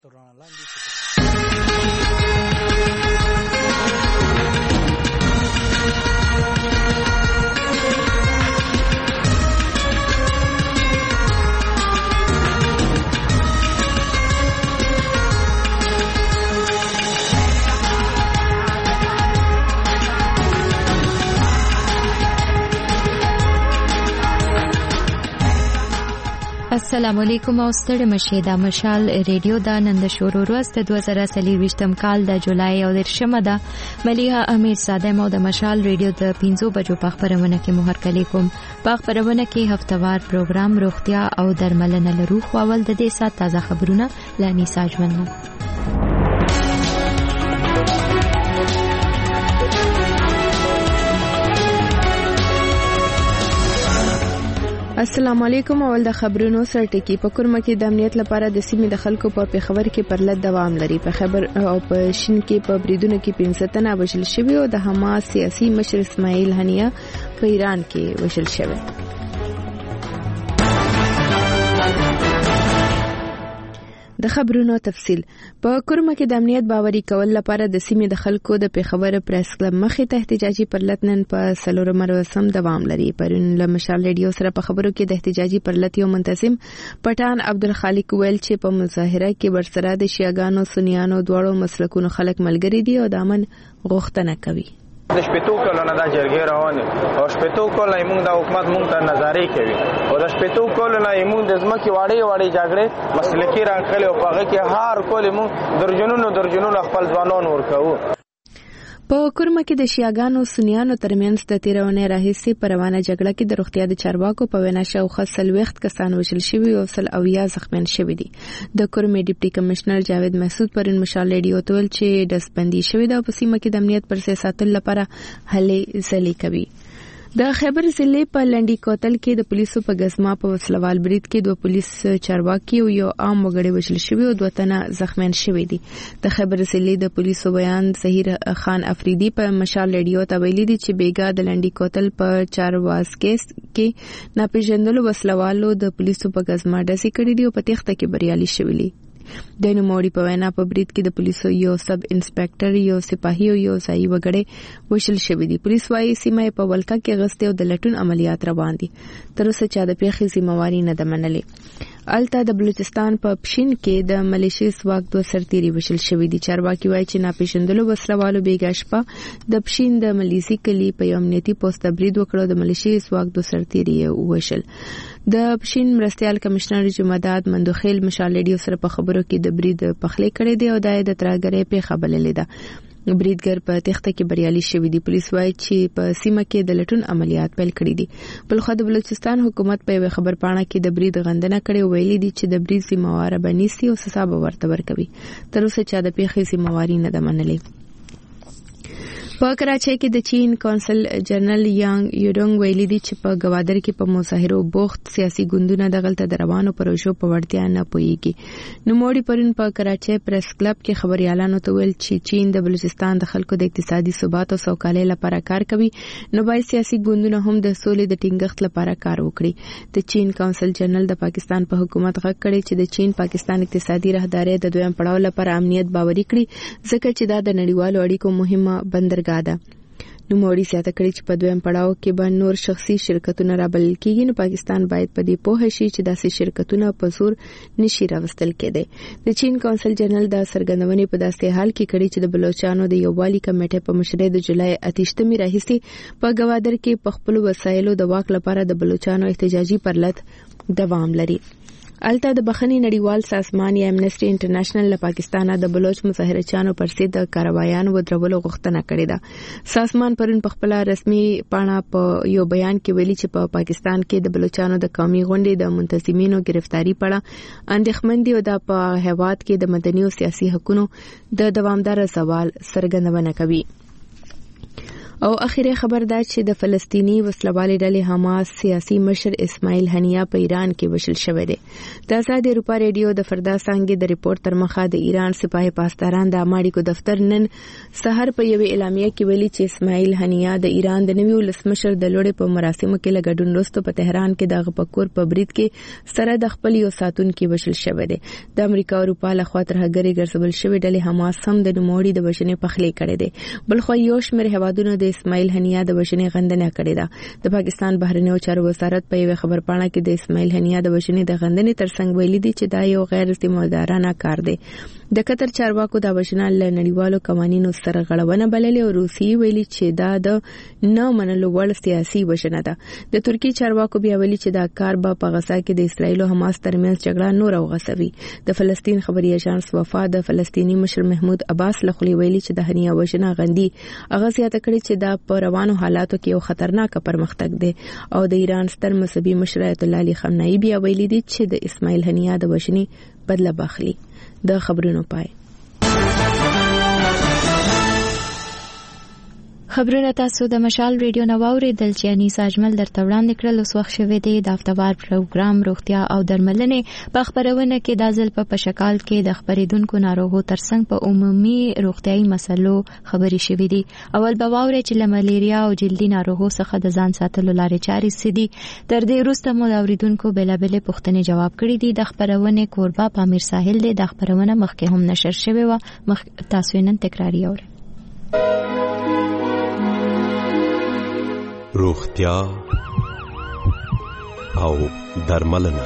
السلام علیکم او ستړي مشه دا مشال ریډیو دا نن د شروع ورځ د 2023م کال د جولای او 10مه ده مليحه امیر ساده مو د مشال ریډیو د 5 بجو په خبرونه کې مهرکلی کوم په خبرونه کې هفتوار پروګرام روغتیا او درملنه لرو خو اول د دې سات تازه خبرونه لانی ساجمنه. السلام علیکم. اول د خبرونو سره ټکی په کورمه کې د امنیت لپاره د سیمې د خلکو په پیښور کې پرلط دوام لري. په خبر او په شین کې په بریدونو کې 15 تنه وژل شوي او د حماس سیاسي مشر اسماعیل هنیه په ایران کې وژل شوی. د خبرونو تفصیل په کورمه کې د امنیت باوري کول لپاره د سیمې د خلکو د پیښور پریس کلب مخې ته احتجاجي پرلط نن په سلورم مراسم دوام لري. پرون له مشال ریډیو سره په خبرو کې د احتجاجي پرلط یو منتظم پټان عبدالخالق ویل چې په مظاهره کې ورسره د شیعاګانو سنیانو دواړو مسلکونو خلک ملګری دي او د امن غوښتنه کوي. د شپېتو کلونو دا جرګې روانې او شپېتو کلونه موږ د حکومت موږ ته نظارې کوي او د شپېتو کلونو موږ د ځمکې وړې جګړې مسلکي راغلي او په هغه کې هر کول موږ درجنونو خپل ځوانان ورکوو. په کورمه کې د شیعاګانو سنیانو ترمنځ د تیرونې راهیسې په روانه جګړه کې د روغتیا د چارواکو په وینا شاوخوا 40 کسان وژل شوي او 100 زخمیان شوي دي. د کورمې ډیپټي کمشنر جاوید محسود پرون مشال ریډیو ته ویل چې ډسبندي شوې ده او په سیمه کې د امنیت پر سیاستونو لپاره هلې ځلې کوي. د خیبر ضلع په لنډي کوتل کې د پولیسو په غزما په وسلوال برید کې 2 پولیس چارواکي او یو عام وګړی وژل شوی او 2 تنه زخمیان شوي دي. د خیبر ضلع د پولیسو بیان ظهیر خان افریدي په مشال ریډیو ته ویلي دي چې بیګا د لنډي کوتل په چارواز کې ناپېژندلو وسلوالو د پولیسو په غزما ډزې کړې دي او په تخته کې بریالي شوي دي. د نوموړي په وینا په برید کې د پولیسو یو سب انسپکټر یو سپاهي او یو ځایي وګړی وژل شوی دي. پولیس وايي سیمه په ولکه کې غستې او د لټون عملیات روان دي. تر اوسه چا د پیښې ذمہواری نه ده منلې. الته د بلوچستان په پښین کې د ملیشي ځواک 2 سرتیري وژل شوی دي. چارواکي وايي چې ناپېژندلو وسلوالو بیګا شپه د پښین د ملیزي کلی په امنیتي پوسټ برید وکړ. د ملیشي ځواک 2 سرتیري وژل. د پښین مرستيال کمشنر جمعداد مندوخیل مشال ریډیو سره په خبرو کې د برید پخلې کړې دي او د ترګرې په خبرلې ده. بریدګر په تخته کې بریالي شوی دي. پولیس وايي چې په سیمه کې د لټون عملیات پیل کړي دي. بلخو د بلوچستان حکومت په خبر پاڼه کې د برید غندنه کړې ویلي دي چې د برید ذمہوار بنيسي او سزا به ورته ورکوي. تر اوسه چا د پیښې ذمہواری نه ده منلې. په کراچۍ کې د چین کونسل جنرال یانګ یودونګ ویلي دي چې په گوادر کې په مظاهرو بوخت سیاسي ګوندونه د غلطه روانو پروژو په وړتیا نه پوهیږي. نوموړي پرون په کراچۍ پریس کلب کې خبريالانو ته ویل چې چین د بلوچستان د خلکو د اقتصادي ثبات او سوکالۍ لپاره کار کوي نو باید سیاسي ګوندونه هم د سولې د ټینګښت لپاره کار وکړي. د چین کونسل جنرال د پاکستان په حکومت غږ کړی چې د چین پاکستان اقتصادي راهداري د دویم پړاو لپاره امنیت باوري کړي ځکه چې دا د نړیوالو اړیکو مهمه بندرګاه ده. نوموړي زیاته کړی چې په دویم پړاو کې به نور شخصي شرکتونه رابلل کېږي نو پاکستان باید په دې پوه شي چې داسې شرکتونه په زور نشي راوستل کېدي. د چین کونسل جنرال د سرګندونې په داسې حال کې کړی چې د بلوچستانو د یووالي کمیټې په مشرۍ د جولای 28 راهیسې په گوادر کې په خپل وسایلو د واک لپاره د بلوچستانو احتجاجي پرلط دوام لري. الته د بخښنې نړیوال سازمان یا امنیسټي انټرنیشنل له پاکستانه د بلوچ مظاهرچیانو پر ضد د کاروایانو ودرولو غوښتنه کړې ده. سازمان پرون په خپل رسمي پاڼه په یو بیان کې ویلي چې په پاکستان کې د بلوچستانو د قومي غونډې د منتظمینو گرفتاری پړه اندېښمن دي او دا په هیواد کې د مدني او سیاسي حقوقو د دوامدار زوال څرګندونه کوي. او اخیری خبر دا چې د فلسطینی وسلوالې ډلې حماس سیاسي مشر اسماعیل هنیه په ایران کې وشل شوی دی. د آزاد اروپا ریډیو د فردا څنګه د ریپورت تر مخه د ایران سپاه پاسداران د امریکا دفتر نن سحر په یوه اعلامیه کې ویلي چې اسماعیل هنیه د ایران د نوي ولسمشر د لوړې په مراسمو کې لګډون وروسته په تهران کې د غپکور په برید کې سره د خپل یو ساتون کې وشل شوی دی. د امریکا او اروپا له خوا ترهګري ګرځول شوی ډلې حماس هم د نوموړي د وژنې پخلی کړی دی. بلخو یو شمېر هیوادونو د اسماعیل هنیه د وژنې غندنه کړې ده. د پاکستان بهرنیو چارو وزارت په یوه خبرپاڼه کې د اسماعیل هنیه د وژنې د غندنې ترڅنګ ویلي دي چې دا یو غیر ذمہدارانه کار دی. د قطر چارواکو د وژنې له نړیوالو قوانینو سره غړونه بللې او روسي ویلي چې دا د نه منلو وړ سیاسي وژنه ده. د ترکی چارواکو بیا ویلي چې دا کار به په غزا کې د اسرایل او حماس ترمنځ جګړه نور اوغسوي. د فلسطین خبري ایجنس وفا د فلسطینی مشر محمود عباس لخوا ویلي چې د هنیه وژنه غندي هغه زیاته کړې چې دا په روانو حالاتو کې یو خطرناک پرمختګ دی. او د ایران ستر مذهبي مشر آیت الله علي خامنه‌ای بیا ویلي دي چې د اسماعیل هنیه د وژنې بدله باخلي. د خبرونو پای. خبرونه تاسو د مشال ریډیو نواوري دل چاني ساجمل درته وړاندې کړل. اوس وخت شوه دی د هفتوار پروګرام روغتیا او درملنې په خبرونه کې د ځل په شکال کې د خبرېدونکو ناروغو ترڅنګ په عمومي روغتيایي مسلو خبري شوې دي. اول به واوري چې ملیریا او جلدي ناروغو څخه د ځان ساتلو لارې چارې سدي. تر دې وروسته مو د اوریدونکو بلابل پوښتنې جواب کړې دي. د خبرونه کوربه پامیر ساحل دی. د خبرونه مخکې هم نشر شوی و. تاسو نن تکراری اورئ. روغتیا او درملنه.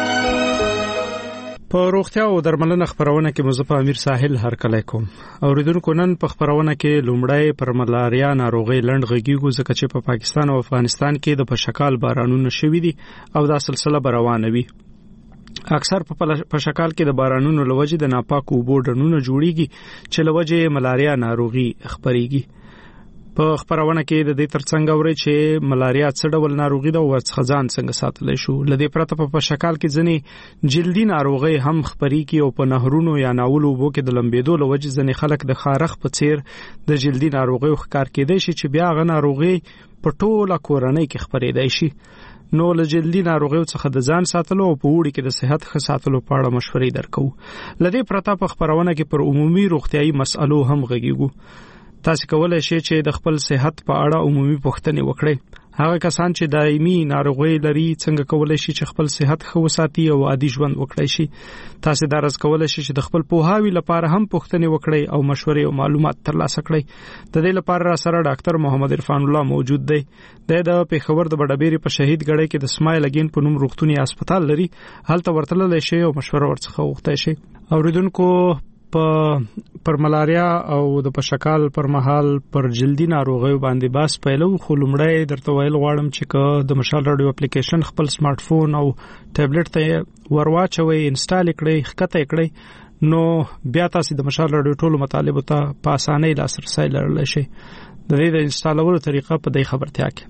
په روغتیا او درملنه خبرونه کې مزه امیر ساحل هر کله کوم. اوریدونکو نن په خبرونه کې لومړی پر ملاریا ناروغي لند غږیږو ځکه چې په پاکستان او افغانستان کې د پشکال بارانونه شوي دي او دا سلسله روانه وي. اکثر په پشکال کې د بارانونو لوجې د ناپاکو اوبو ډنونه جوړیږي چې لوجې ملاریا ناروغي خبريږي. په خبرونه کې د دې ترڅنګ اوري چې ملاریا څه ډول ناروغي ده او څنګه ځان څنګه ساتلی شو. لدې پرته په شکل کې ځنې جلدي ناروغي هم خبريږي او په نهرونو یا ناولو وبو کې د لمبېدو لوجې ځنې خلک د خارخ په څیر د جلدي ناروغي ښکار کېدای شي چې بیا غ ناروغي په ټوله کورنۍ کې خبرېدای شي. نو له جلدي ناروغیو څخه د ځان ساتلو او په وړي کې د صحت ښه ساتلو په اړه مشورې درکو. لدې پرته په خبرونه کې پر عمومي روغتيایي مسالو هم غږیږو. تاسو کولای شئ چې د خپل صحت په اړه عمومي پوښتنې وکړئ. هغه کسان چې دایمي ناروغي لري څنګه کولای شي چې خپل صحت ښه وساتي او عادي ژوند وکړي شي. تاسو دا راز کولای شئ چې د خپل پوهاوی لپاره هم پوښتنې وکړئ او مشورې او معلومات ترلاسه کړئ. د دې لپاره را سره ډاکټر محمد عرفان الله موجود دی. د پیښور د بډابېری په شهید ګړی کې د اسماعیل اگین په نوم روغتونی هسپتال لري. هلته ورتللی شئ او مشوره ورڅخه وغوښتئ شئ. اوریدونکو پر ملاریا او د پشکال پر مهال پر جلدی ناروغیو باندې باس پیلو. خو لومړی درته ویل غواړم چې د مشال رادیو اپلیکیشن خپل سمارټ فون او ټابلیټ ته ورواچوي، انسټال کړئ، ښکته کړئ، نو بیا تاسو د مشال رادیو ټولو مطالبو ته په اسانۍ لاسرسي لرلی شئ. د دې د انسټالولو طریقه په دې خبرتیا کې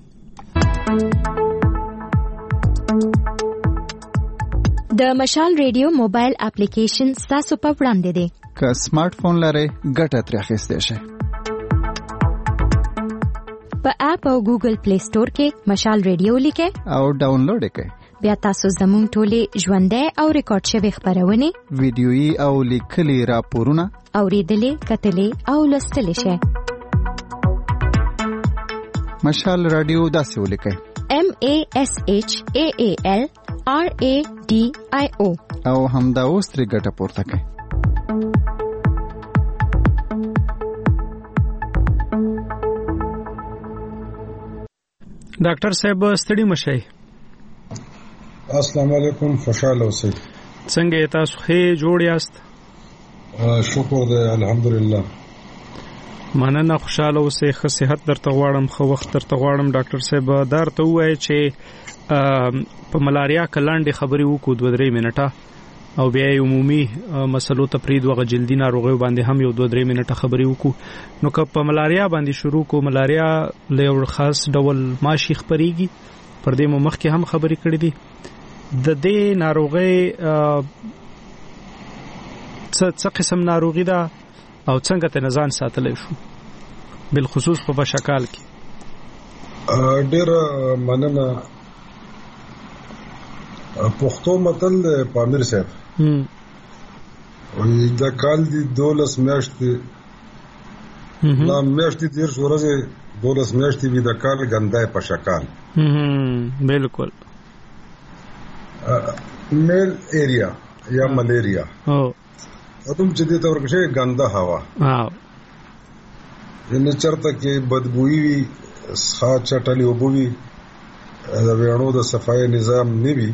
د مشال ریډیو موبایل اپلیکیشن تاسو په وړاندې دی. که سمارټ فون لرئ ګټه ترې اخیستی شئ. په اپ او ګوګل پلی سٹور کې مشال ریډیو لیکئ او ډاونلوډ کړئ. بیا تاسو زموږ ټولې ژوندۍ او ریکارډ شوی خبرونه ویډیويي او لیکلي راپورونه اوریدلې، کتلې او لوستلې شئ. مشال رادیو داسې ولیکئ: MASHAALRADIO او همدا اوس ترې ګټه پورته کړئ. ډاکټر صاحب ستړي مشئ. السلام علیکم، خوشاله اوسئ. څنګه تاسو ښه جوړ یاست؟ شکر دی، الحمدلله. مننه، خوشاله اوسئ. ښه صحت درته غواړم، ښه وخت درته غواړم. ډاکټر صاحب درته وایي چې په ملاریا کلاندې خبرې وکړو 2-3 منټه او بیا عمومي مسلو ته پرې دوه جلدي ناروغیو باندې هم یو 2-3 منټه خبرې وکړو. نو که په ملاریا باندې شروع کو، ملاریا له یو خاص ډول ماشي خبريږي، پر دې مو مخکې هم خبرې کړې دي. د دې ناروغي څه قسم ناروغي ده او څنګه ته ځان ساتلی شو، بل خصوص په بشکال کې؟ ډېر مننه. پښتو متل د پامیر صاحب وایي د کال دی 12 میاشتې لا میاشتې 13 ورځې 12 میاشتې وي د کال ګندای په شکال. بالکل. میل ایریا یا ملیریا ادم چې دې تور کې ګنده هوا یعنی چرته کې بدبوئی وي ښه چټلې وبوي د ویانو د صفای نظام نیوي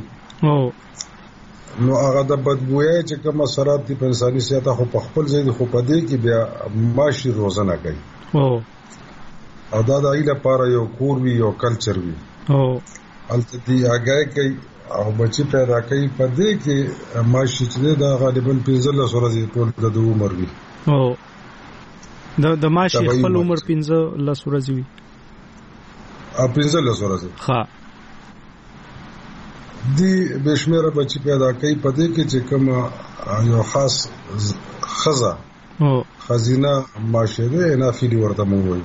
نو هغه د بدبوئی چې کوم اثرات دي په انساني صحت خو په خپل ځای خو په دې کې بیا ماشي روزنه کوي او دا د ایله لپاره یو کور وی یو کلچر وی الته دی هغه کوي او بچی پیدا کوي په دې کې ماشي چې دا غالبا 15 ورځې ټول د عمر وي د ماشي خپل عمر 15 ورځې وي 15 ورځې ها دی بشمیره بچی پیدا کوي په دې کې چې کوم یو خاص خزه خزینه ماشه ده انافیلی ورته مونږ وایو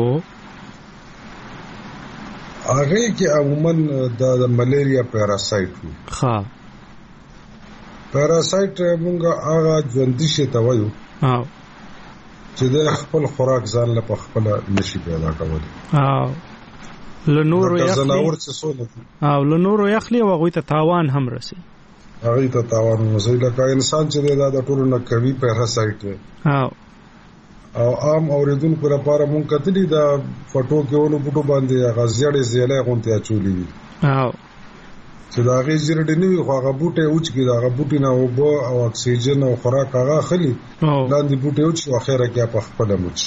هغه کې عموما د ملیریا پیراسایت وي. ها پیراسایت مونږ هغه ژوندۍ شي ته وایو چې د خپل خوراک ځان له خپل نشي پیدا کولی لنورو یخلی او هغه ته تاوان هم رسي. هغه ته تاوان رسي لکه انسان چې دا ټول نه کوي پیراسایت او عام اوریدونکو لپاره مونږ کتلی دا فټو کې ونو بوټو باندې غزيړې زیلې غونته اچولې وي چې دا غي زیړې نیوي خو هغه بوټي اوچ کې دا بوټي نه وبو او اکسیجن او خوراک هغه خلی لاندې بوټي اوچ واخره کې په خپل موچ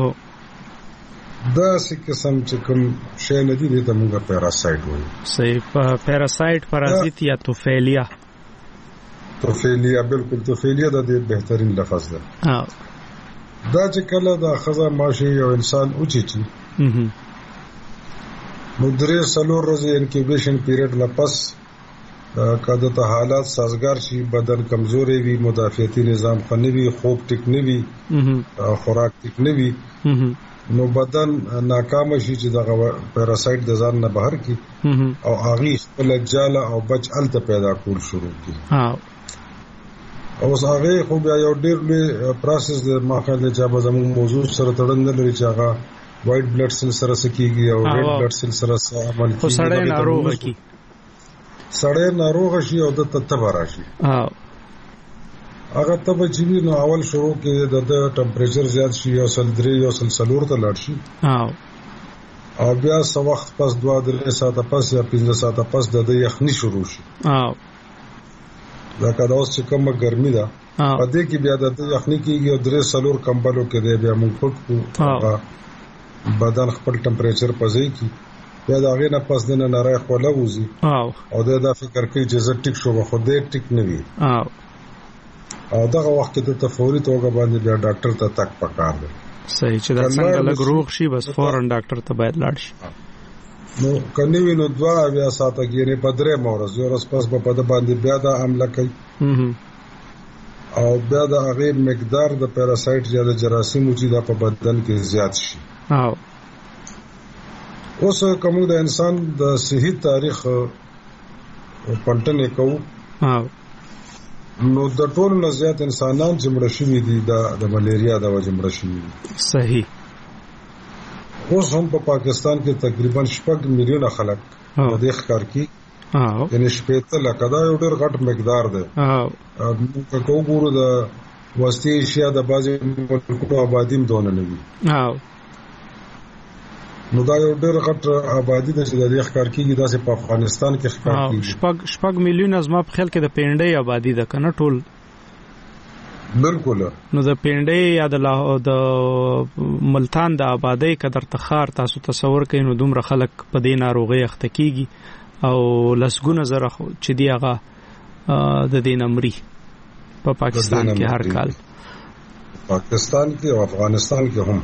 دا څه قسم چې کوم شی نه دي ته مونږه پیراسایت وایي. صحیح. پیراسایت پارازیت یا توفیلیا بالکل توفیلیا د دې بهترین لفظ ده. دا چې کله دا خزه ماشي یو انسان اوچی نو 3 ورځې انکیوبیشن پیریډ لپس کده ته حالات سازگار شي بدن کمزوري وي مدافعتي نظام خنوي خوب ټیک نه وي خوراک ټیک نه وي نو بدن ناکام شي چې دا پیراسایت د ځان نه بهر کی او اغي خپل جاله او بچ الته پیدا کول شروع کی او هغه خو بیا یو ډېر لوی پروسس د ماخله چې به زموږ موضوع سره تړاو لري چې هغه وایټ بلډ سیل سره سکیږي او ریډ بلډ سیل سره عمل کوي. سړی ناروغ شي او د تتبه راشي هغه تبه چې نو اول شروع کې د ټمپریچر زیات شي یو سل 3 یو سل 4 ته لاړ شي او بیا څو وخت پس 2-3 ساعته پس یا 15 ساعته پس د یخني شروع شي دا کدا اوس چې کومه ګرمي ده په دې کې بیا د یخني کېږي او 3 کمبلو کې دی بیا موږ پټ کو بدن خپل ټمپریچر پځي کی بیا دا غي نه پس دنه نری خوله وځي او دا فکر کوي چې زه ټیک شو خو دې ټیک نه وي او دغه وخت کې د فوري توګه باندې بیا ډاکټر ته تک پکار دی. صحیح. چې دا څنګه لګ روغ شي بس فورن ډاکټر ته باید لاړ شي. نو کني وینو 2 بیا ساته کې نه پدره مورز یو رس پس په پد باندې بیا دا عمله کوي او بیا د هغه مقدار د پیراسایت یا د جراثیم چې د په بدن کې زیات شي. اوس کوم د انسان د صحي تاریخ پنټنې کوو نو د ټولو نه زیات انسانان چې مړ شوي دي د ملیریا د وجې مړ شوي دي. صحیح. اوس هم په پاکستان کې تقریبا 6 میلیونه خلک د دې ښکار کی یعنی 15 لکه دا یو ډېر غټ مقدار دی. که وګورو د وسطي ایشیا د بعضې ملکونو آبادي هم دونه نه وي نو دا یو ډېر غټ آبادي ده چې د دې ښکار کېږي داسې په افغانستان کې ښکار کېږي. 6 میلیونه زما په خیال کې د پینډۍ آبادي ده که نه ټول بالکل. نو د پینډۍ یا د ملتان د آبادی قدر تخار تاسو تصور کړئ نو دومره خلک په دې ناروغي اخته کیږي او لسګونه زره چې دی هغه د دې نمرې په پاکستان کې هر کال پاکستان کې او افغانستان کې هم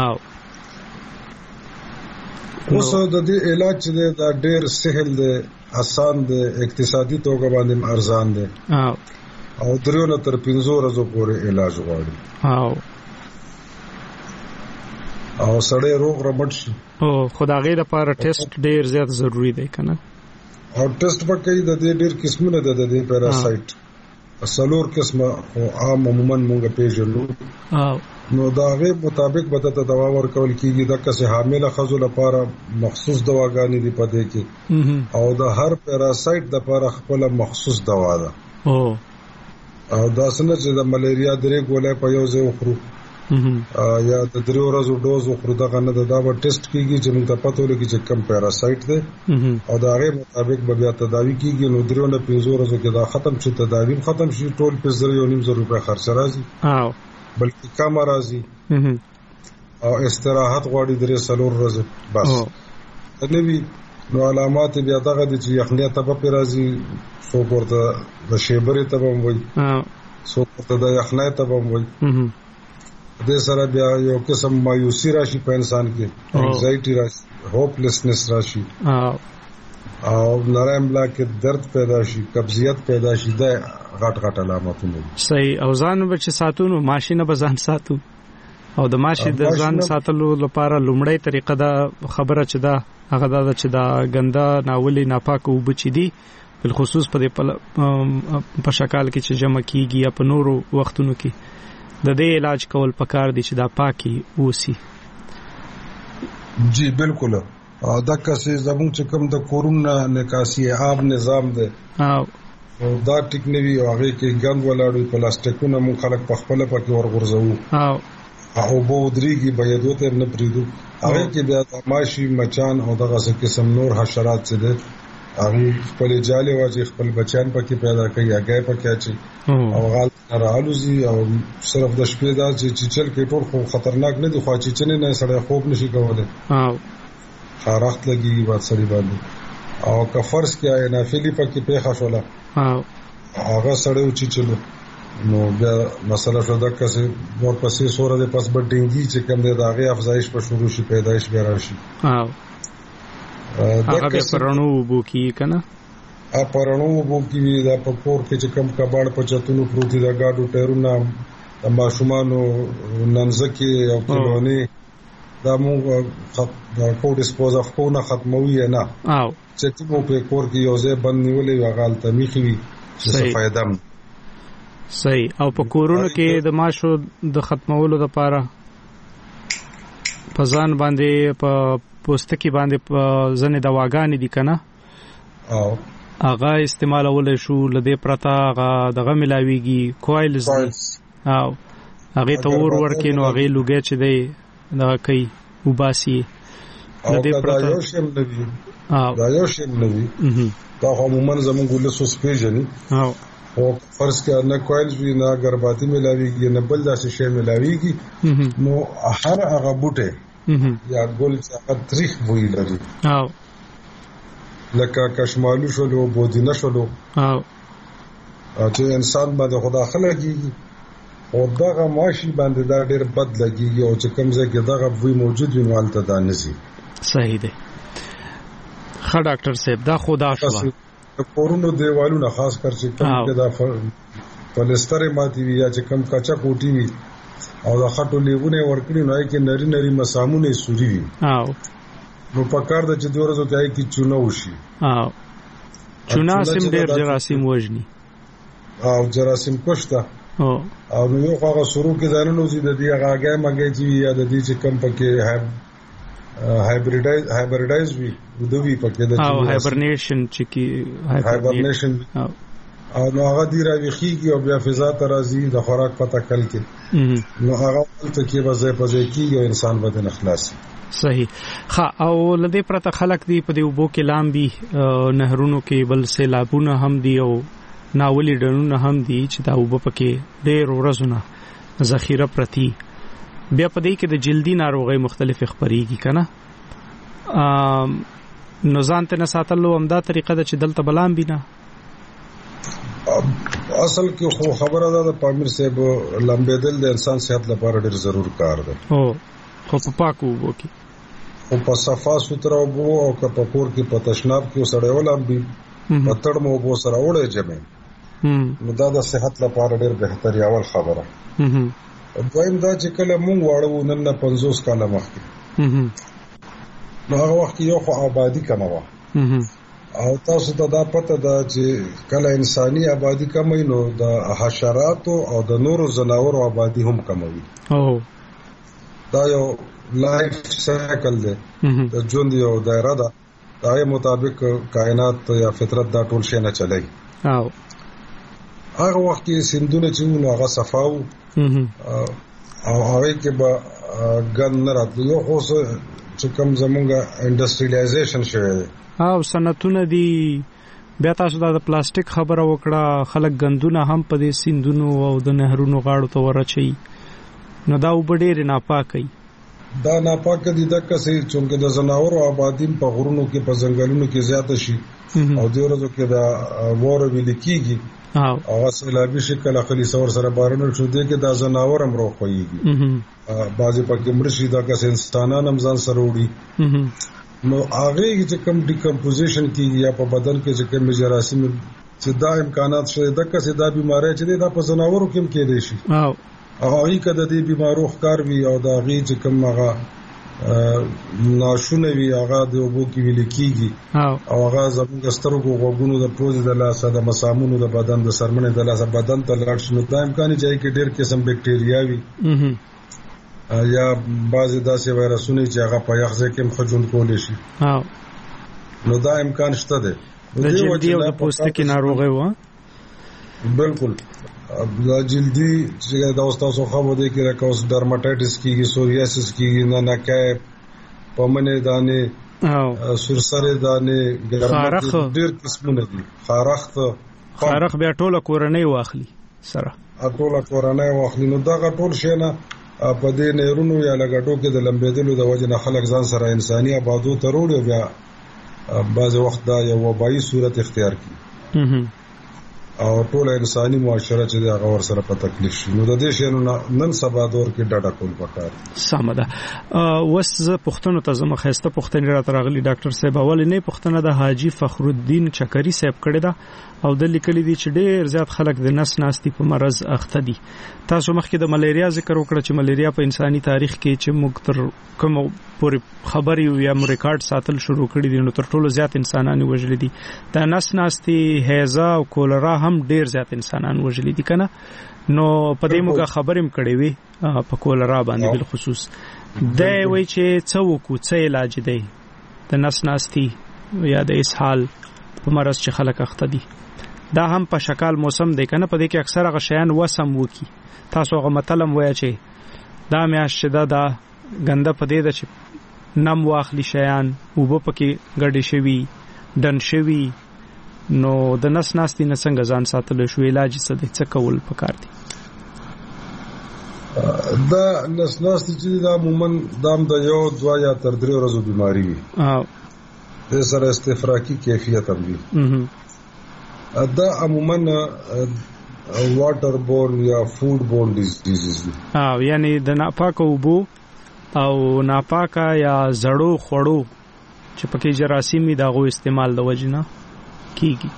اوس د دې علاج دا ډېر سهل دی آسان دی اقتصادي توګه باندې ارزان دی او 3 تر 15 ورځې پورې علاج غواړي. او سړی روغ رمټ شي. او خدای لپاره ټیسټ ډیر زیات ضروری دی کنه. او ټیسټ پکې د ډیر قسمونه د پیراسایت سلور قسمه عام عموما موږ پیژنو. نو دا غي مطابق به ته دوا ورکول کیږي. د کسه حامله خزو لپاره مخصوص دواګانې دي پدې کې او د هر پیراسایت لپاره خپل مخصوص دوا ده. او دا څنګه چې د ملیریا درې ګولې په یو ځای وخورو یا د 3 ورځو ډوز وخورو دغه نه دا به ټیسټ کیږي چې موږ ته پته ولګي چې کوم پیراسایت دی او دا غي مطابق به بیا تداوی کیږي. نو 3 نه 5 ورځو کې دا ختم شي، تداوی ختم شي، ټول په 1.5 روپے خرچ راځي بلکې کم راځي او استراحت غواړي 3 ورځې بس. نوې نو علامات بیا دغه د یخنیا ته په راځي، سو ورته د شیبري ته هم وای، سو ورته د یخنیا ته هم وای. د سره بیا یو قسم مایوسی راشي په انسان کې، انزایټي راشي، هوپلسنس راشي او نرم بلا کې درد پیدا شي، قبضیت پیدا شي. د غټ علامتونه صحیح. او ځان به چې ساتونو ماشینه به ځان ساتو او د ماشي د ځان ساتلو لپاره لومړی طریقه دا خبره چې دا هغه دا چې دا ګنده ناولي ناپاک او بچی دي بل خصوص په شکل کې چې جمع کیږي یا په نورو وختونو کې د دې علاج کول پکار دي چې دا پاکي وسی. جی بالکل. دا کسې زموږ چې کوم د کورونا نکاسي آب نظام دی او دا ټیکنیوي او هغه کې ګند ولاړوي پلاستیکونه مون خلک په خپل پکې ورغورځو او بو دريږي بيدو ته نه پریدو. هغه کې بیا ماشي مچان او دغه څه قسم نور حشرات څه دي هغه خپل جالي واجی خپل بچان پکې پیدا کوي، هغه پکې اچي او غال رالوزي او صرف د شپې دا چې چل کې ټول خو خطرناک نه دي، خو چې چنه نه سړی خوب نشي کولای خارخت لګي وات سړي باندې. او که فرض کې نافلی پکې پیښه شوله هغه سړی چې چلو نو بیا مسله شو دا کسه ورپسې سوره د پس بډینګي چې کوم د هغه افزایش په شروع شي، پیدایش به راشي. هغه به پرانو وبو کی کنه پرانو وبو کی دا په کور کې چې کم کباړ په چتونو پروتي دا گاډو ټیرونه د ماشومانو ننځکه او کلونی دا موږ کو ډیسپوز اف کو نه ختموي نه چې ته په کور کې یو ځای بند نیولې غالطه میخوي څه فائدہ. صحیح. او په کورونو کې د ماشو د ختمولو لپاره پزان باندې په پوستکی باندې ځنې دواګانې دي کنه او هغه استعمالول شو لدې پرتا هغه دغه ملاويږي کوایلز او هغه تور ورکې نو هغه لوګي چې دی دا کوي وباسي لدې پرتا دا یو شی نوي دا عموما زموږ له سسپیژن او فرض کړه نه کوایلز وی نه غرباتي ملاويږي نه بل داسې شی ملاويږي نو هر هغه بوټه یا ګل چې هغه تاریخ وی لري او لکه کشمالو شلو بودینه شلو او چې انسان باندې خدا خلګي او دغه ماشي باندې دا ډېر بد لګي او چې کوم ځای کې دغه وی موجود وي نو البته دا نسی. صحیح دی. ښه ډاکټر صاحب دا خدا شو کورونو دیوالونه خاص کر چې کوم کې دا پلستر ماتي وي یا چې کوم کچا کوټي وي او دا خټو لیونه ورکړي نو کې نری نری مسامونه سوري وي او نو پکار د چې دورزو ځای کې چونه وشي او چونه سم ډېر جراثیم وژني او جراثیم کوشته او نو یو هغه شروع کې ځانونو چې د دې هغه مګي چې یا د دې چې کم پکې هایبریډایز وي دوی پکې د هایبرنیشن چې کی هایبرنیشن او نو هغه دی راويخيږي او بیا فضا ته راځي د خوراک پته کل کې نو هغه ته کې وځي پځي کې انسان بدن اخلاصي. صحیح. ها او لدې پرته خلق دی په دې وبو کې لامبي نهرونو کې بل سیلابونه هم دی او ناولي ډنونه هم دي چې دا وب پکې ډېر ورځونه ذخیره پرتی. بیا په دې کې د جلدی ناروغي مختلف خبريږي کنه نو ځان ته نه ساتلو همدا طریقه ده چې دلته بلام بینه. اصل کې خو خبره ده د پامیر صاحب لمبېدل د انسان صحت لپاره ډېر ضرور کار دی. خو په پاکو وو کې او په صفا سوتره وو او که په کور کې په تشناب کې وسړې ولامبي په تړمو وو سره وړې جمع نو دا د صحت لپاره ډېر بهتري اول خبره. دویم دا چې کله مونږ واړو نن نه 50 کاله مخکې نو هغه وخت یو خو آبادی کمه وه او تاسو ته دا پته ده چې کله انساني آبادی کمه نو د حشراتو او د نورو ځناورو آبادی هم کمه وي دا یو لایف سایکل دی د ژوند یو دایره ده دغه مطابق کائنات یا فطرت دا ټول شی نه چلی هغه وخت کې سیندونه چې نو هغه صفاو او هغه کې به ګن نه راتلو یو خو چې کوم زمونږه انډستریالایزیشن شوی دی او صنعتونه دي بیا تاسو د پلاستیک خبره وکړه خلک ګندونه هم په دې سیندونو او د نهرونو غاړو ته ورچي نو دا وبډېر ناپاکي دا ناپاکه دي د کسې چې د زناورو آبادی په غرونو کې په ځنګلونو کې زیاته شي او د ورځو کې دا وره ویل کیږي او سیلابي شکل اخلي سور سره بارونه شو دي کې دا زناور هم روخويږي بعضي پکې مرشي دا کس انسانان هم ځان سره وړي نو هغه چې کوم ډیکمپوزیشن کیږي یا په بدن کې چې کوم جراثیم چې دا امکانات شته د کسې دا بيماري چې دا په زناورو کې کېدې شي او هغه کده دې بیمارو ښکار وي او دا غي چې کوم هغه ناشونه وي هغه د وبو کې ویل کیږي او هغه زموږ سترګو غوګونو د پروز د لاسه د مسامونو د بدن د سرمنې د لاسه بدن ته لاړ شي نو دا امکاني ځای کې ډېر قسم بکټریا وي یا بعضی داسې وایرسونه چې هغه په یخزه کې مخجون کولې شي نو دا امکان شته دی د جلدی او د پوستکي ناروغي و بالکل دا جلدی چې دا تاسو خو دې کې راکوس ډرماټایټس کیږي سوریاسس کیږي نه نکای پمنه دانه سرسره دانه خارخ ډېر قسمونه دي خارخ بیا ټوله کورنۍ واخلي سره ټوله کورنۍ واخلي نو دا ټول شي نه په دې نهرونو یا لګټو کې د لمبېدلو د وجه نه خلک ځان سره انساني آبادو ته وروړي بیا بعض وخت دا یو وبایي صورت اختیار کی او ټول انساني معاشره چې هغه ور سره په تکلیف شي نو د دې شنو نن سبا دور کې ډاډه کول پکار سم ده وس پښتنو ته زما خسته پښتنې را ترغلي ډاکټر صاحب اول نه پښتنه د حاجی فخر الدین چکری صاحب کړی دا او د لیکلي دي چې ډېر زیات خلک د نس ناستي په مرز اخته دي تاسو مخکې د ملیریا ذکر وکړه چې ملیریا په انساني تاریخ کې چې موږ تر کوم پورې خبري یا ریکارډ ساتل شروع کړی دي نو تر ټولو زیات انسانان وژل دي د نس ناستي هیزا او کولرا هم ډېر زیات انسانان وژل دي کنه نو په دې موږ خبرم کړې وي په کولرا باندې بل خصوص دا وی چې څوک څه علاج دی د نس ناستي یا د اسهال په مرز چې خلک اخته دي دا هم په شکل موسم دی کنه په دې کې اکثره غشیان وسم وکي تاسو هغه مطلب وایي چې دا میاش دا غنده په دې د چې نم واخلي شیان او په کې ګډې شوی دن شوی نو د نس ناستي نه څنګه ځان ساتل شو علاج څه کول پکار دي دا نس ناستي چې دا عموما دام د یو 2 یا تر 3 ورځې بیماری وي د سره استفراقی کیفیت هم وي دا عموما واټر بورن یا فود بورن ډیزیز دي یعنی د ناپاکه اوبو او ناپاکه یا زړو خړو چې پکې جراثیمي داغو استعمال د وجنه کیږي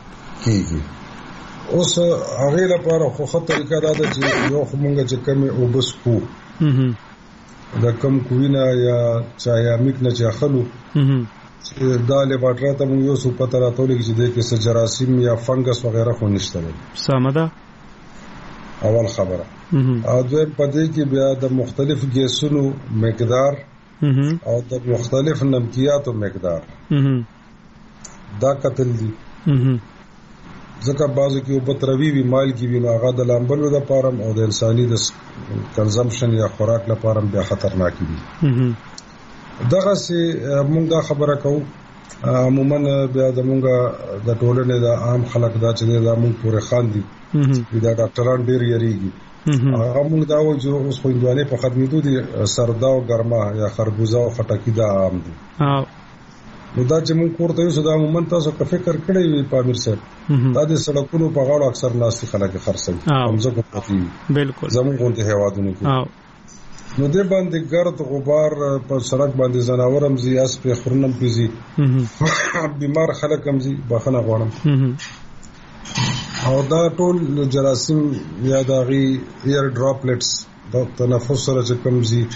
اوس هغه لپاره خو خطر کړه دا چې یو خمونګه چې کمی اوبس کو دا کم کوینا یا چایا میک نه چاخلو دا لیبارټری ته موږ یو څه پته راټولې چې د کې څه جراثیم یا فنګس وغیرہ خو نشته سمده اول خبره او دوی په دې کې بیا د مختلف ګیسونو مقدار او د مختلف نمکیاتو مقدار دا قتل دي ځکه بعضو کې وبتروي وی مال کې وی هغه د لامبلو د پارم او د انساني د کنزمپشن یا خوراک لپاره بیا خطرناک دي دغه سي مونږ دا خبره کوو عموما بیا د مونږ د ټولنې د عام خلک دا چې دا مونږ پورې خان دي دا ډاکټران ډېر یریږي مونږ دا وایو چې اوس خوندوانه په خدمتو دي سردا او ګرما یا خربوزه او خټکی دا عام دي نو دا چې مونږ کوړته یو صدا عموما تاسو کا فکر کړی وي پامیر صاحب دا د سړکونو په غاړه اکثر ناسي خلک خرڅوي همزه کوي بالکل زموږ غونډه هوادونو کې نو دې باندې ګرد غبار په سړک باندې زناورم زی اس په خورنم پیزي بیمار خلک هم زی بخنه غوړم او دا ټول جراثیم یا داغي ایر ډراپلټس د تنفس سره چې کوم زی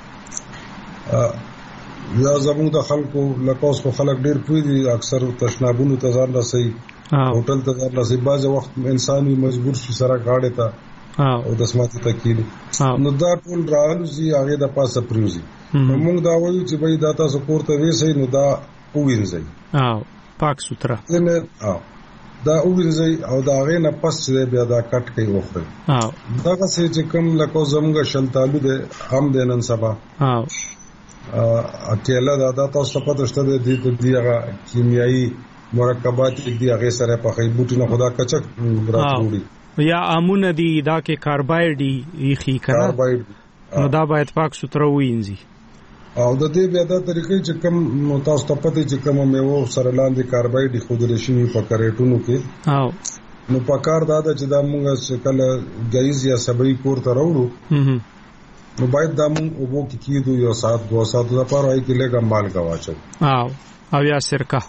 یا زموږ د خلکو لکوس خو خلک ډیر پوي دي اکثر تشنابونو ته ځان راسي هوټل ته ځان راسي باز وخت انساني مجبور شي سره غاړه ته او د سماعت تکیل نو دا ټول راځي هغه د پاسه پریوزي موږ دا وایو چې بای دا تاسو کوړه وېسي نو دا وینځي پاک سوتره دا وینځي او دا هغه نه پس چې بیا دا کټ کوي وخت دا چې کوم لکه زموږ شلتالو ده هم د نن سبا اکیلا دا تاسو پته شته دی هغه کیمیاوي مرکبات دي هغه سره په خیبوټ نه خدا کچک راټوړي یا امونه دي دا کې کاربایډي یخي کړه نو دا باید پاک سوتره وینځي او د دې بیا دا طریقې چې کوم تاسو ته پته چې کوم میوه سره لاندې کاربایډي خود رشي په کریټونو کې نو پکار دا چې دا موږ کله غایز یا سبري کور ته راوړو نو باید دا موږ وبو کې کیدو یو سات 2 سات لپاره وای کې لګا مال غواچو او یا سرکه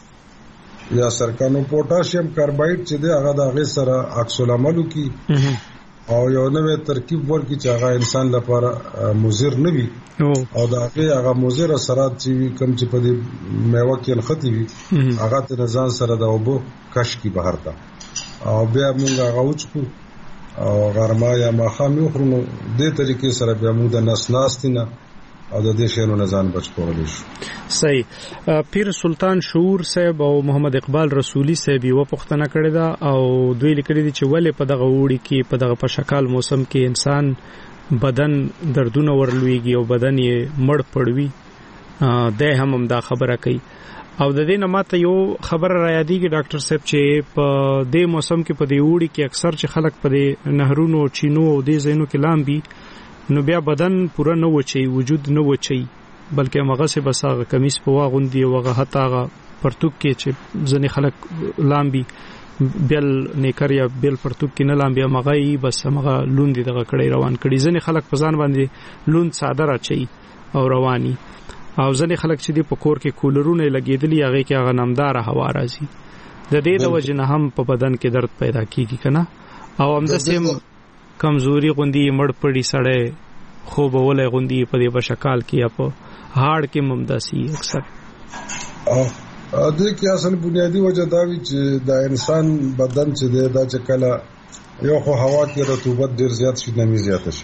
نو پوتاشیم کاربایډ چې دی هغه د هغه سره عکس العمل کی او یو نوې ترکیب ورکی چې هغه انسان لپاره مضر نه وي او دا هغه مضر اثرات چې کم چې په دې میوه کې الختی وي هغه ته ځان سره دا وبو کش کی بهر تا او بیا موږ هغه وچکو او غرما یا ماخام یو خرونو دې طریقې سره بیا موږ د نسناستینه او د دې شینو نه ځان بچ کولای شو. صحیح. پیر سلطان شعور صاحب او محمد اقبال رسولی صاحب یو پښتنه کړی دا او دوی لیکلي دي چې ولې په دغه وړي کې په دغه په شکال موسم کې انسان بدن دردونه ورلويږي او بدن یې مړ پړوي ده هم دا خبره کوي او د دې نه ماته یو خبره را یادېږي ډاکټر صاحب چې په دې موسم کې په دې وړي کې اکثر چې خلک په دې نهرونو چینو او دې ځایونو کې لامبي نو بیا بدن پوره نه وچي وجود نه وچي بلکې هغه سه بس هغه کمیس په واغوندي او هغه حتی هغه پرتوک کې چې ځنې خلک لامبي بل نیکر یا بل پرتوک کې نه لامبي هغه بس هغه لوندې دغه کړي روان کړي ځنې خلک په ځان باندې لوند صادره چي او رواني او ځنې خلک چې دی په کور کې کولرونه لګېدلي هغه کې هغه نمدار هوا راځي د دې د وجه نه هم په بدن کې درد پیدا کیږي کنه او هم د سیم کمزوري غوندي مړ پړی سړې خوب ولې غوندي په دې بشکال کې اپ هاړ کې ممداسي اکثر دې کې اصل بنیادی وجه دا وی چې د انسان بدن چې دا چې کله یو خو هوا کې رطوبت ډیر زیات شي نمی زیات شي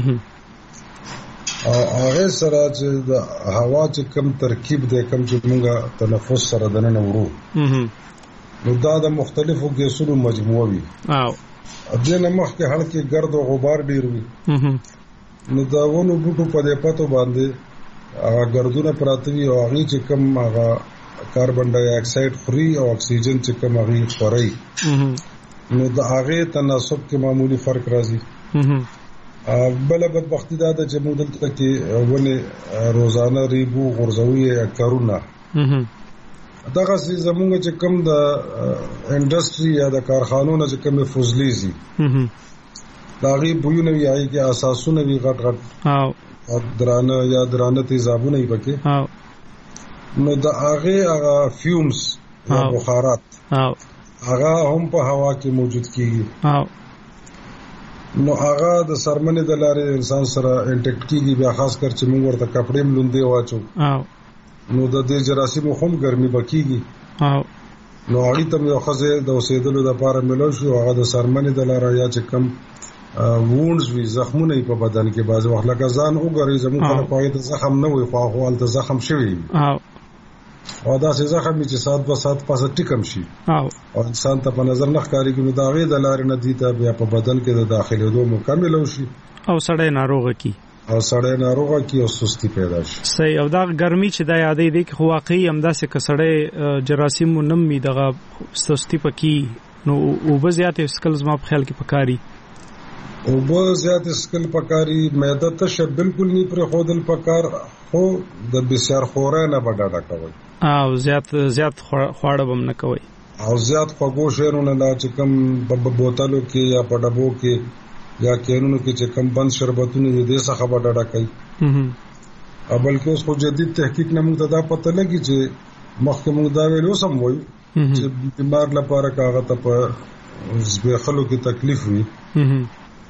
هغه سره چې د هوا چې کم ترکیب دی کم چې موږ تنفس سره دننه ورو نو دا د مختلفو ګیسونو مجموعه وي دنه مخکې هلکه ګرد او غبار ډیر وي نو دا ونه بوټو په دې پاتو باندې هغه ګردونه پراته وي او هغه چې کم هغه کاربن ډای اکساید خوري او اکسیجن چې کم هغه خوري نو دا هغه تناسب کې معمولی فرق راځي بل بدبختی دا چې موږ دلته کې ونه روزانه ریبو غرزوي کارونه دغه زمونږ چې کم د انډستری یا د کارخانو چې کم فضلیزي دا غي بوونه وی آی کې اساسونه وی غټ غټ او درانه یا درانه تیزابونه یې پکې نو دا هغه فیومز یا بخارات هغه هم په هوا کې موجود کیږي نو هغه د سرمنې د لارې انسان سره انټیکټ کیږي بیا خاص کر چې موږ ورته کپڑے ملوندې واچو نو د دې جراثیم هم ګرمي بکیږي نو هغه ته یو خزه د اوسېدلو لپاره ملو شو هغه د سرمنې د لارې یا چې کم وونډز وی زخمونه په بدن کې بعض وخت لکه ځان وګوري زموږ په پای ته زخم نه وي خو هغه ته زخم شوی او دا څه زخم چې سات په سات پاسه ټیکم شي او انسان ته په نظر نه ښکاری کې دا غي د لارې نه دي ته بیا په بدن کې د داخلي دوه مکمل شي او سړی ناروغه کی او سستی پیدا شي صحیح او دا ګرمي چې دا یادې دي چې واقعي همداسې کسړې جراثیم نمي دغه سستی پکې نو او بزیات سکلز ما په خیال کې پکاري او بزیات سکل پکاري معده ته ش بالکل نه پر خودل پکار خو د بسیار خورای نه بډاډه کوي او زیات خواړه بم نه کوي او زیات خوږو شیرونه لا چې کم په بوتلو کې یا په ډبو کې یا کینونو کې چې کم بند شربتونه دې څخه بډاډه کوي او بلکې اوس خو جدید تحقیق نه موږ ته دا پته لګي چې مخکې موږ دا ویلو سم وایو چې بیمار لپاره کاغه ته په زبېخلو کې تکلیف وي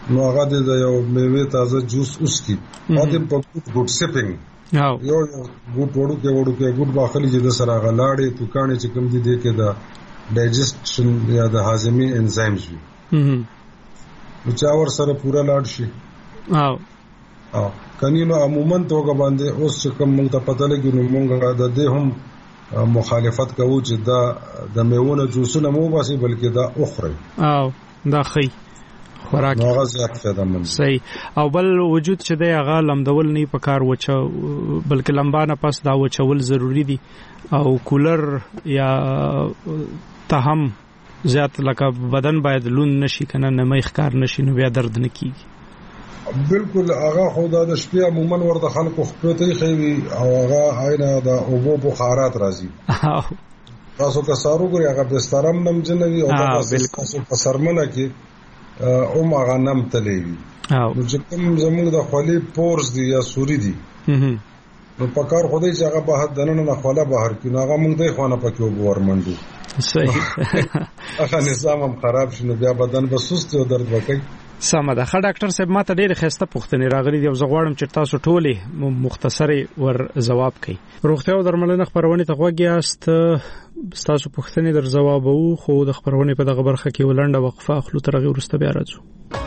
نو هغه د یو میوه تازه جوس اوس کی ماته په ګډ سیپینګ یو ګډ وړو کې ګډ باخلی چې د سره غلاړې تو کانه چې کوم دي کې دا ډایجسشن یا د هاضمي انزایمز وي نو چا ور سره پورا لاړ شي او کني نو عموما توګه باندې اوس چې کوم موږ ته پته لګي نو موږ د دې هم مخالفت کوو چې دا د میوونه جوسونه مو باسي بلکې دا اخري او دا خي خوراک نو زیات فائدہ مند صحیح او بل وجود چې د هغه لمدول نه په کار وچو بلکې لمبانه پس دا وچول ضروری دي او کولر یا تهم زیات لکه بدن باید لون نشي کنه نه مخ کار نشي نو بیا درد نه کیږي بالکل هغه خدا د شپې عموما ورته خلکو خپلته خوي او هغه عینه د اوبو بخارات راځي تاسو که سارو ګوري هغه بسترم نم جنوي او تاسو په سرمنه کې هغه نم تلوي نو چې کوم زموږ د خولي پورز دي یا سوري دي نو په کار خدای چې هغه بهر دننه نه خلا بهر کې نو هغه موږ د خوانه پکې ورمنډو صحیح هغه نظام هم خراب شنو بیا بدن به سست او درد وکړي سمه ده. ښه ډاکټر صاحب ماته ډېرې ښایسته پوښتنې راغلي دي او زه غواړم چې تاسو ټولې مختصرې ور ځواب کړئ. روغتیا او درملنه خپرونې ته غوږ یاست، ستاسو پوښتنې در ځوابوو، خو د خپرونې په دغه برخه کې ولنډه وقفه اخلو، تر هغې وروسته بیا راځو.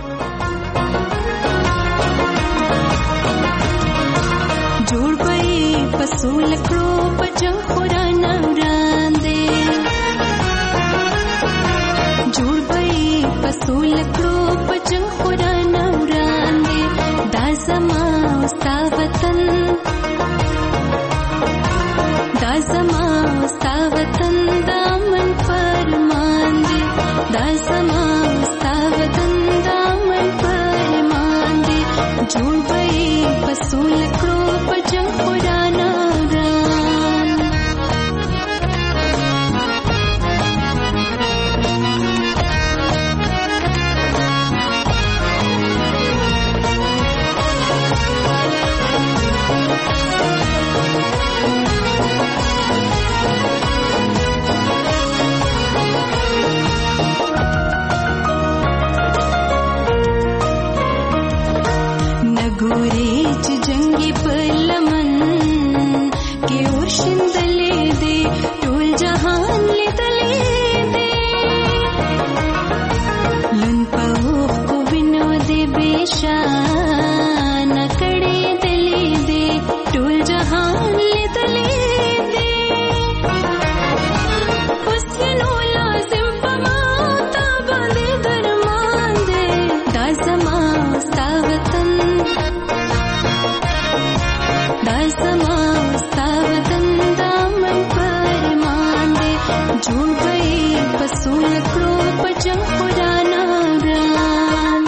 جوړ به پسول کړو په جنګ خورانه وړاندې، جوړ به پسول کړو په جنګ خورانه وړاندې، دا زما ستا وطن، دا زما ستا وطن، دا من فرمان دی، دا زما ستا وطن، دا من فرمان دی، جوړ به پسول کړو په جنګ خورانه وړاندې. نګوري چې جنگي په لمن کې ورشندلې دي، ټول جهان لیدلې دي، لون په اوښکو وینو دې بېشان کړې دلې دي، ټول جهان لیدلې دي، اوس نو لازم په ما تا باندې درمان دی، دا زما ستا وطن، دا زما ستا وطن، دا من فرمان دی، جوړ به پسول کړو په جنګ خورانه وړاندې.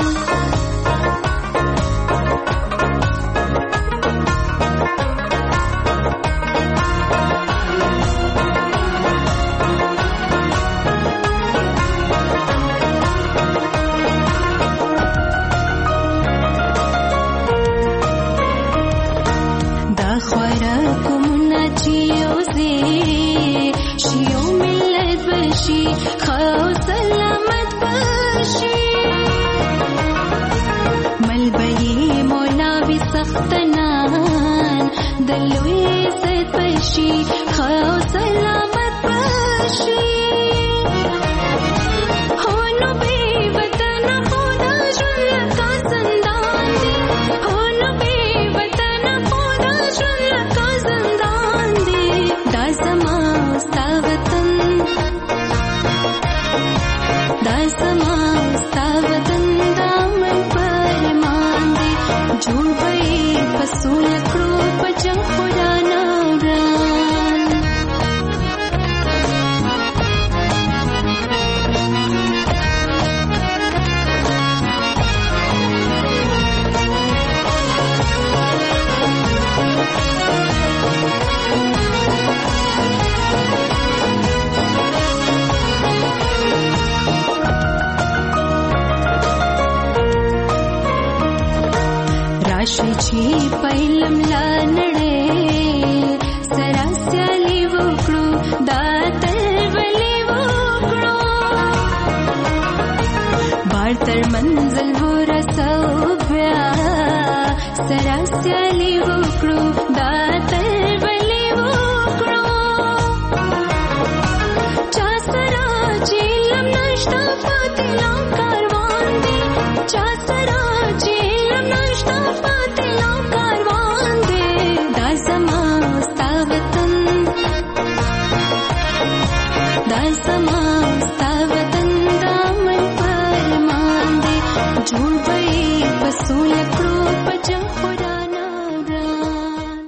دا خوراکونه چې یوځې شي او ملت بشي، ښه او سلامت بشي، مل به یې مولوي سختنان د لوی عزت بشي، ښه او سلامت بشي، هو نو بې وطنه خو دا ژوند لکه زندان دی، هو نو بې وطنه خو دا ژوند لکه زندان دی، دا زما ستا وطن، دا زما ستا وطن، دا من فرمان دی، جوړ به پسول کړو په جنګ خورانه وړاندې. راشي چې پهلم لا نړۍ سره سیالي وکړو، دا تلولي وکړو، بار تر منزل ورسه سراسلی وکړو دا تلبلی وکړو چا سره چې لم نشتا پاتې لا کاروان دی چا سره چې لم نشتا پاتې لا کاروان دی دا زما ستا وطن دا زما ستا وطن دا من پرمان دی جوړ به پسول کړو پجم خورانه وران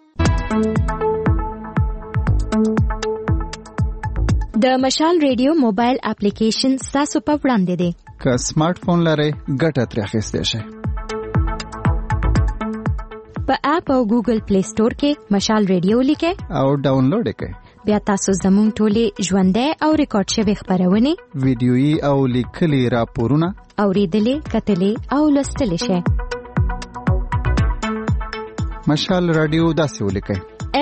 د مشال ریډیو موبایل اپلیکیشن تاسو په وړاندې دی که سمارټ فون لرئ ګټه ترې اخیستی شئ په اپ او ګوګل پلی سٹور کې مشال ریډیو لیکئ او ډاونلوډ یې کړئ بیا تاسو زموږ ټولې ژوندۍ او ریکارډ شوې خبرونه ویډیويي او لیکلي راپورونه اوریدلې کتلې او لوستلې شئ مشال رادیو داسې ولیکئ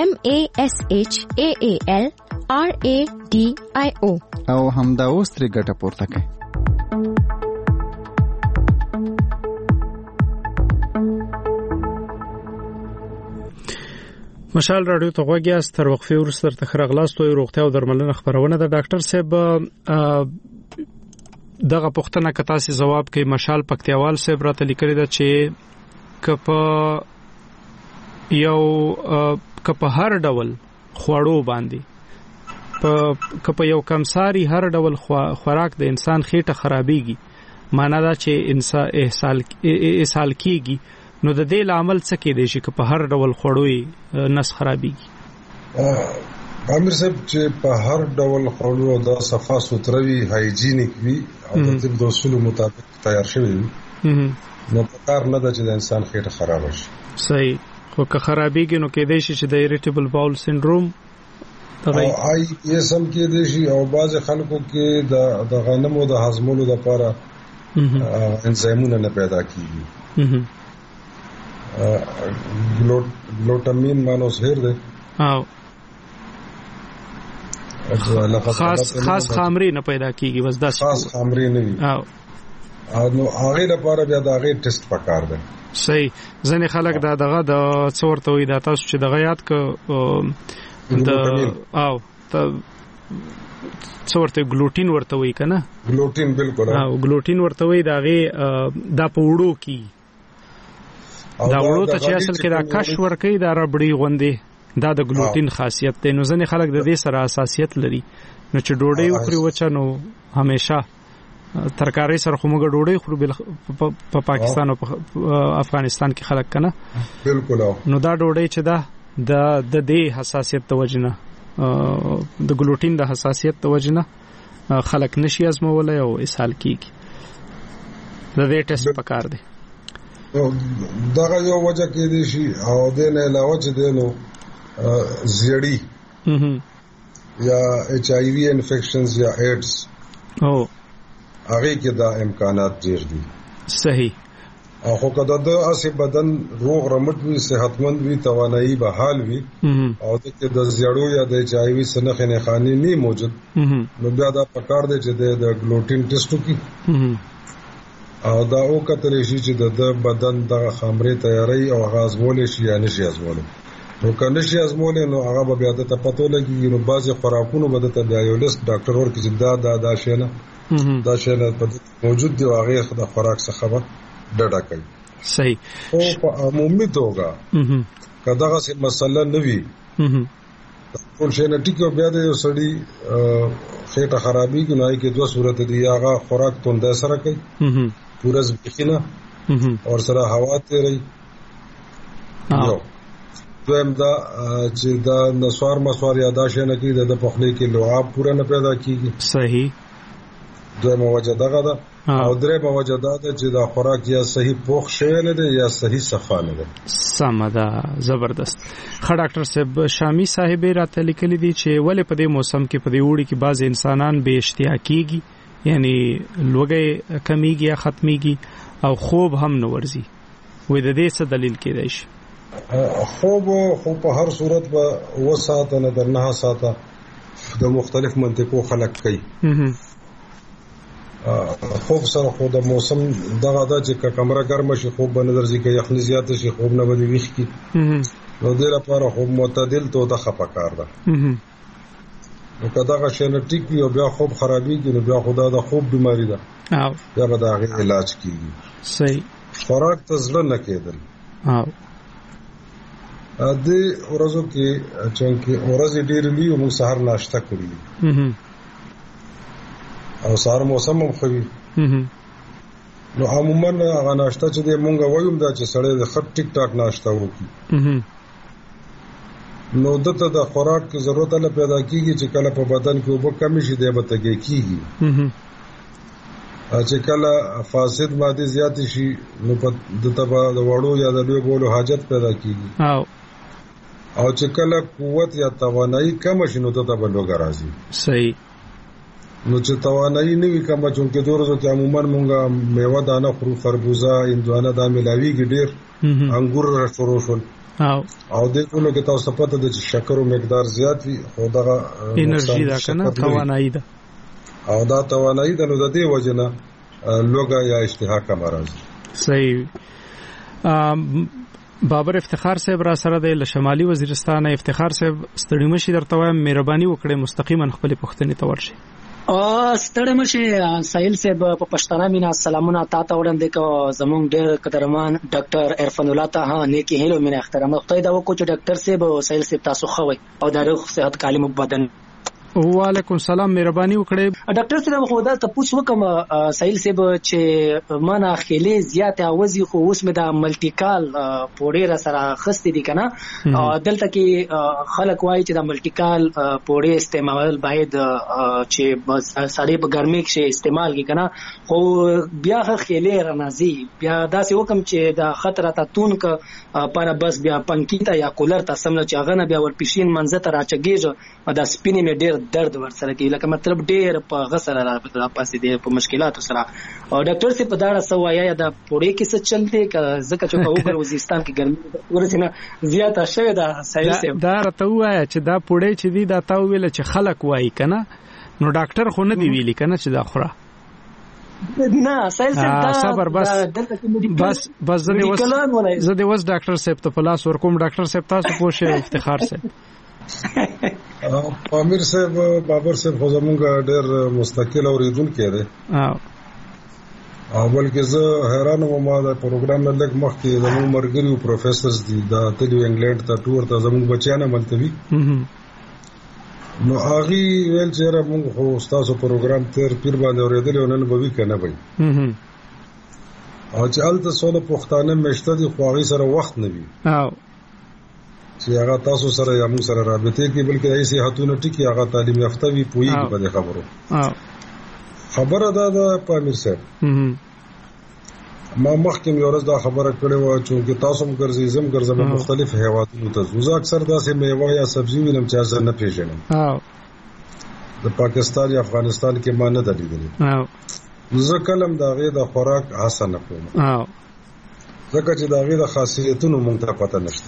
MASHAALRADIO او همدا اوس ترې ګټه پورته کړئ مشال رادیو ته غوږی است تر وقفه وروسته تر خرغلاستو روغتیا او درملنه خبرونه د ډاکټر صاحب دغه پوښتنه کتا سي جواب کوي مشال پکتیوال صاحب راته لیکلی دا چې کپ یو کپ هر ډول خوړو باندې کپ یو کمساری هر ډول خوراک د انسان خېټه خرابېږي معنا دا چې انسان اسهال کیږي نو د دې عمل څه کې دی چې په هر ډول خوړوي نس خرابېږي امیر صاحب چې په هر ډول خوړو د صفا سوتروي هایجینیک وي او د طب د اصولو مطابق تیار شوی وي نو په کار نه ده چې د انسان خېټه خراب شي صحیح خو که خرابېږي نو کې دی چې د اریټیبل باول سنډروم او آی پی اس هم کې دی شي او بعض خلکو کې د غنمو د هضمولو لپاره انزایمونه نه پیدا کیږي گلوټامین مانوسهر دی او خاص خامري نه پیدا کیږي بس دا خاص خامري نه وي او نو هغه لپاره بیا دا غي ټیسټ پکار دی صحیح ځنې خلک دا دغه د څورته وي دا تاسو چې دغه یاد ک د او څورته ګلوټین ورته وي کنه ګلوټین بالکل او ګلوټین ورته وي دا غي دا په وړو کې دا وړو ته چې اصل کې دا کش ورکې دا ربړی غوندي دا د ګلوټین خاصیت دی نو ځنې خلک د دې سره حساسیت لري نو چې ډوډۍ وخوري وچنو همیشه ترکاری سره خموږه ډوډۍ خوري په پاکستان او افغانستان کې خلک کنه بالکل نو دا ډوډۍ چې دا د دې حساسیت د وجنه د ګلوټین د حساسیت د وجنه خلک نشي ازمولای او اسهال کیږي د دې ټیسټ پکار دی دغه یو وجه کې دي شي او د نه علاوه چې دینو زیړی یا ایچ آی وی انفیکشنز یا ایډز او هغه کې دا امکانات ډیر دي صحیح او خو کله د اسی بدن روغ رمټ وي صحتمند وي توانایي به حال وي او د زیړو یا د ایچ آی وی سنخ نه خاني نه موجود نو بیا دا پکار دی چې د ګلوټین ټیسټ وکړي او دا او کتل شي چې د بدن د خامري تیاری او غازمول شي یا نشي ازمول نو کنه شي ازمول نو هغه بیا د پتو لګي نو بعضي خوراکونو بده ته بیا یو لیست ډاکټر ورکړي چې دا شنه دا شنه موجود دی هغه د خوراک څخه خبر ډډه کوي صحیح او په عمومي توګه کداغه څه مسله نوي ټول شي نه ټیکو بیا د سړی خېټه خرابي کې نه کې دوه صورت دي هغه خوراک توند سره کوي پورز بخینه اور سره هوا تیری یو دویم دا چې دا نسوار مسوار یاداشه نه کیږي د پخلی کې لعاب پورا نه پیدا کیږي صحیح دویم وجه دغه دا او درې وجه دا چې دا خوراک یا صحیح پوښ شوی نه دی یا صحیح صفا نه دی سمدا زبردست خا ډاکټر صاحب شامی صاحب راته لیکلي دي چې ولې په دې موسم کې په دې وړي کې بعض انسانان به اشتیاقيږي یعنی لوګي کمیږي یا ختميږي او خوب هم نه ورزي وې د دې څه دلیل کېدای شي خوب خو په هر صورت به وساته نه درنه ساته د مختلف منطقو خلق کوي خوب سره خو د موسم دغه د چې کمره ګرمه شي خوب به نظر ځي کې یخني زیات شي خوب نه بدی ویښ کی نو د لپاره خوب معتدل تو د خپکار ده نو کدا شنټیک وي او بیا خوب خرابېږي نو بیا خدا د خوب بیماری ده بیا به دا علاج کیږي صحیح خوراک ته زړه نه کېدل د ورځو کې چې ورځې ډېرې وي موږ سهار ناشته کړې او سهار موسم هم خوي نو عموما هغه ناشته چې موږ وایو دا چې سړی د خط ټیک ټاک ناشته وکړي نو دته د خوراک کی ضرورت له پیدا کیږي چې کله په بدن کې وب کمی شي دی به تګي کیږي چې کله فاسد ماده زیات شي نو په دته د وړو یا د لوی بولو حاجت پیدا کیږي او چې کله قوت یا توانایي کم شي نو دته به لوګ راځي صحیح نو چې توانایي نه وي کوم چې دورو کې عموما مونږه میوه دانه خرو خربوزه اندوانه دا ملاویږي ډیر انګور شروع شول او د ټولو کې تاسو پته د شکرو مقدار زیات وي خو دا انرژي دا کنه توانایي ده او دا توانایي د نو د دې وجنه لوګه یا اشتها کم راځي صحیح بابر افتخار صاحب را سره د شمالي وزیرستان افتخار صاحب ستړي مشي درته وایم مهرباني وکړئ مستقیما خپل پوښتنې ته ورشي ستړي مشي سایل صاحب په پښتانه مینا سلامونه تاسو وړاندې کو زموږ ډېر قدرمان ډاکټر عرفان الله ته نیکی هیلو مینه احترام خدای دا وکړو چې ډاکټر صاحب او سایل صاحب تاسو خوي او د روغ صحت کالم بدن وعلیکم السلام مهرباني وکړئ ډاکټر صاحب خو دا تاسو وکم سایل صاحب چې مانا خېلې زیات اوازي خو اوس مې دا ملټیکال پوډې را سره خستې دي کنه دلته کې خلک وایي چې دا ملټیکال پوډې استعمال باید چې سړی په ګرمۍ کې استعمال کی کنه خو بیا خېلې رانازي بیا دا څه وکم چې دا خطر ته تون ک پر بس بیا پنکیتا یا کولر ته سمنه چې هغه نه بیا ور پښین منځ ته راچګیږي دا سپینې مې ډېر درد ور سره کی لکه مطلب ډېر په غسر را پاسې دي په مشکلاتو سره او ډاکټر سي په داړه سوایا یا دا پوړې کې څه چلته ځکه چې په اوګر وزیرستان کې ګرمي ورسینه زیاته شوه دا سایل سي دا راته وایا چې دا پوړې چې دي دا تا ویل چې خلک وایي کنه نو ډاکټر خو نه دی ویلي کنه چې دا خوره نه سایل صاحب دا صبر بس زه دې وس ډاکټر صاحب ته پلاس ورکوم ډاکټر صاحب تاسو پوښه افتخار صاحب امیر صاحب بابر صاحب خو زمونږ ډېر مستقل اوریدونکو دی او بلکې زه حیران وم دا پروګرام نه لګ مخکې زموږ مرګریو پروفیسورز دي دا تلو انګلند ته ټور ته زموږ بچیانه ملتوي نو هغه ویل چې را موږ خو تاسو پروګرام تیر پیر باندې اوریدل او نن به وی کنه وای او چې الته سونه پښتانه مشته دي خو هغه سره وخت نه وي چې هغه تاسو سره یا موږ سره رابطه کې بلکې ایسي هاتونه ټکی هغه تعلیم یافته وي پوي په خبرو خبره دا پامیر صاحب ما مخکې یو ورځ دا خبره کړې و چې تاسو هم ګرځي زم ګرځم مختلف هیوادونو ته زه اکثر داسې میوه یا سبزی وینم چې ځان نه پیژنم د پاکستان یا افغانستان کې ما نه دلیدل زه کلم دا غي د خوراک حسن کوم ځکه چې دا غي د خاصیتونو مونږ ته پته نشته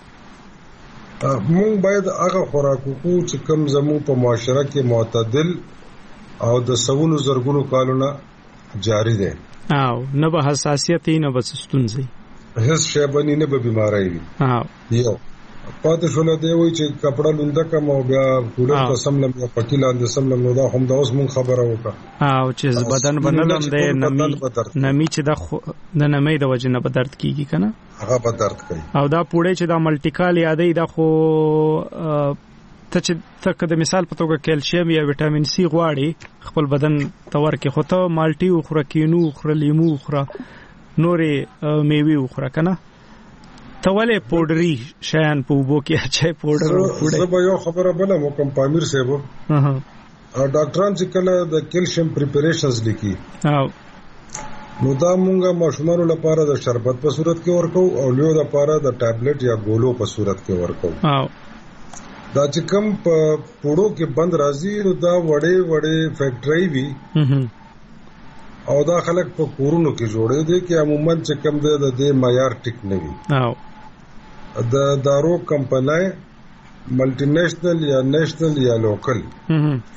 مونږ باید هغه خوراک وکړو چې کم زمو په معاشره کې معتدل او د سونو زرګونو کالونه جاری دي او نه به حساسیت نه به ستونزې هیڅ شی باندې نه به بیماری وي یو پاتې شول دی وای چې کپڑا لونده کوم او بیا کولر قسم لم یا پکیلاند سم لم نو دا هم د اوس مون خبره وکړه او چې بدن بنلم دی نمی چې د نمې د وجه نه به درد کیږي کنه هغه به درد کوي او دا پوړې چې دا ملټیکال یادې دا خو ته چې تک د مثال په توګه کیلشیم یا وټامین سی غواړي خپل بدن تور کې خو ته مالټي او خورکینو خور لیمو خور نورې میوه خور کنه ته ولې پودري شیان په وبو کې اچي پودر وړي زه به یو خبره بل مو کوم پامیر صاحب ډاکټران چې کله د کیلشیم پریپریشنز لیکي نو دا مونږه ماشومانو لپاره د شربت په صورت کې ورکو او لیو لپاره د ټابلیټ یا ګولو په صورت کې ورکو دا چې کم په پوړو کې بند راځي نو دا وړې فیکټری وي او دا خلک په کورونو کې جوړې دي چې عموما چې کم د معیار ټیک نه وي د دارو کمپنۍ ملټي نېشنل یا نېشنل یا لوکل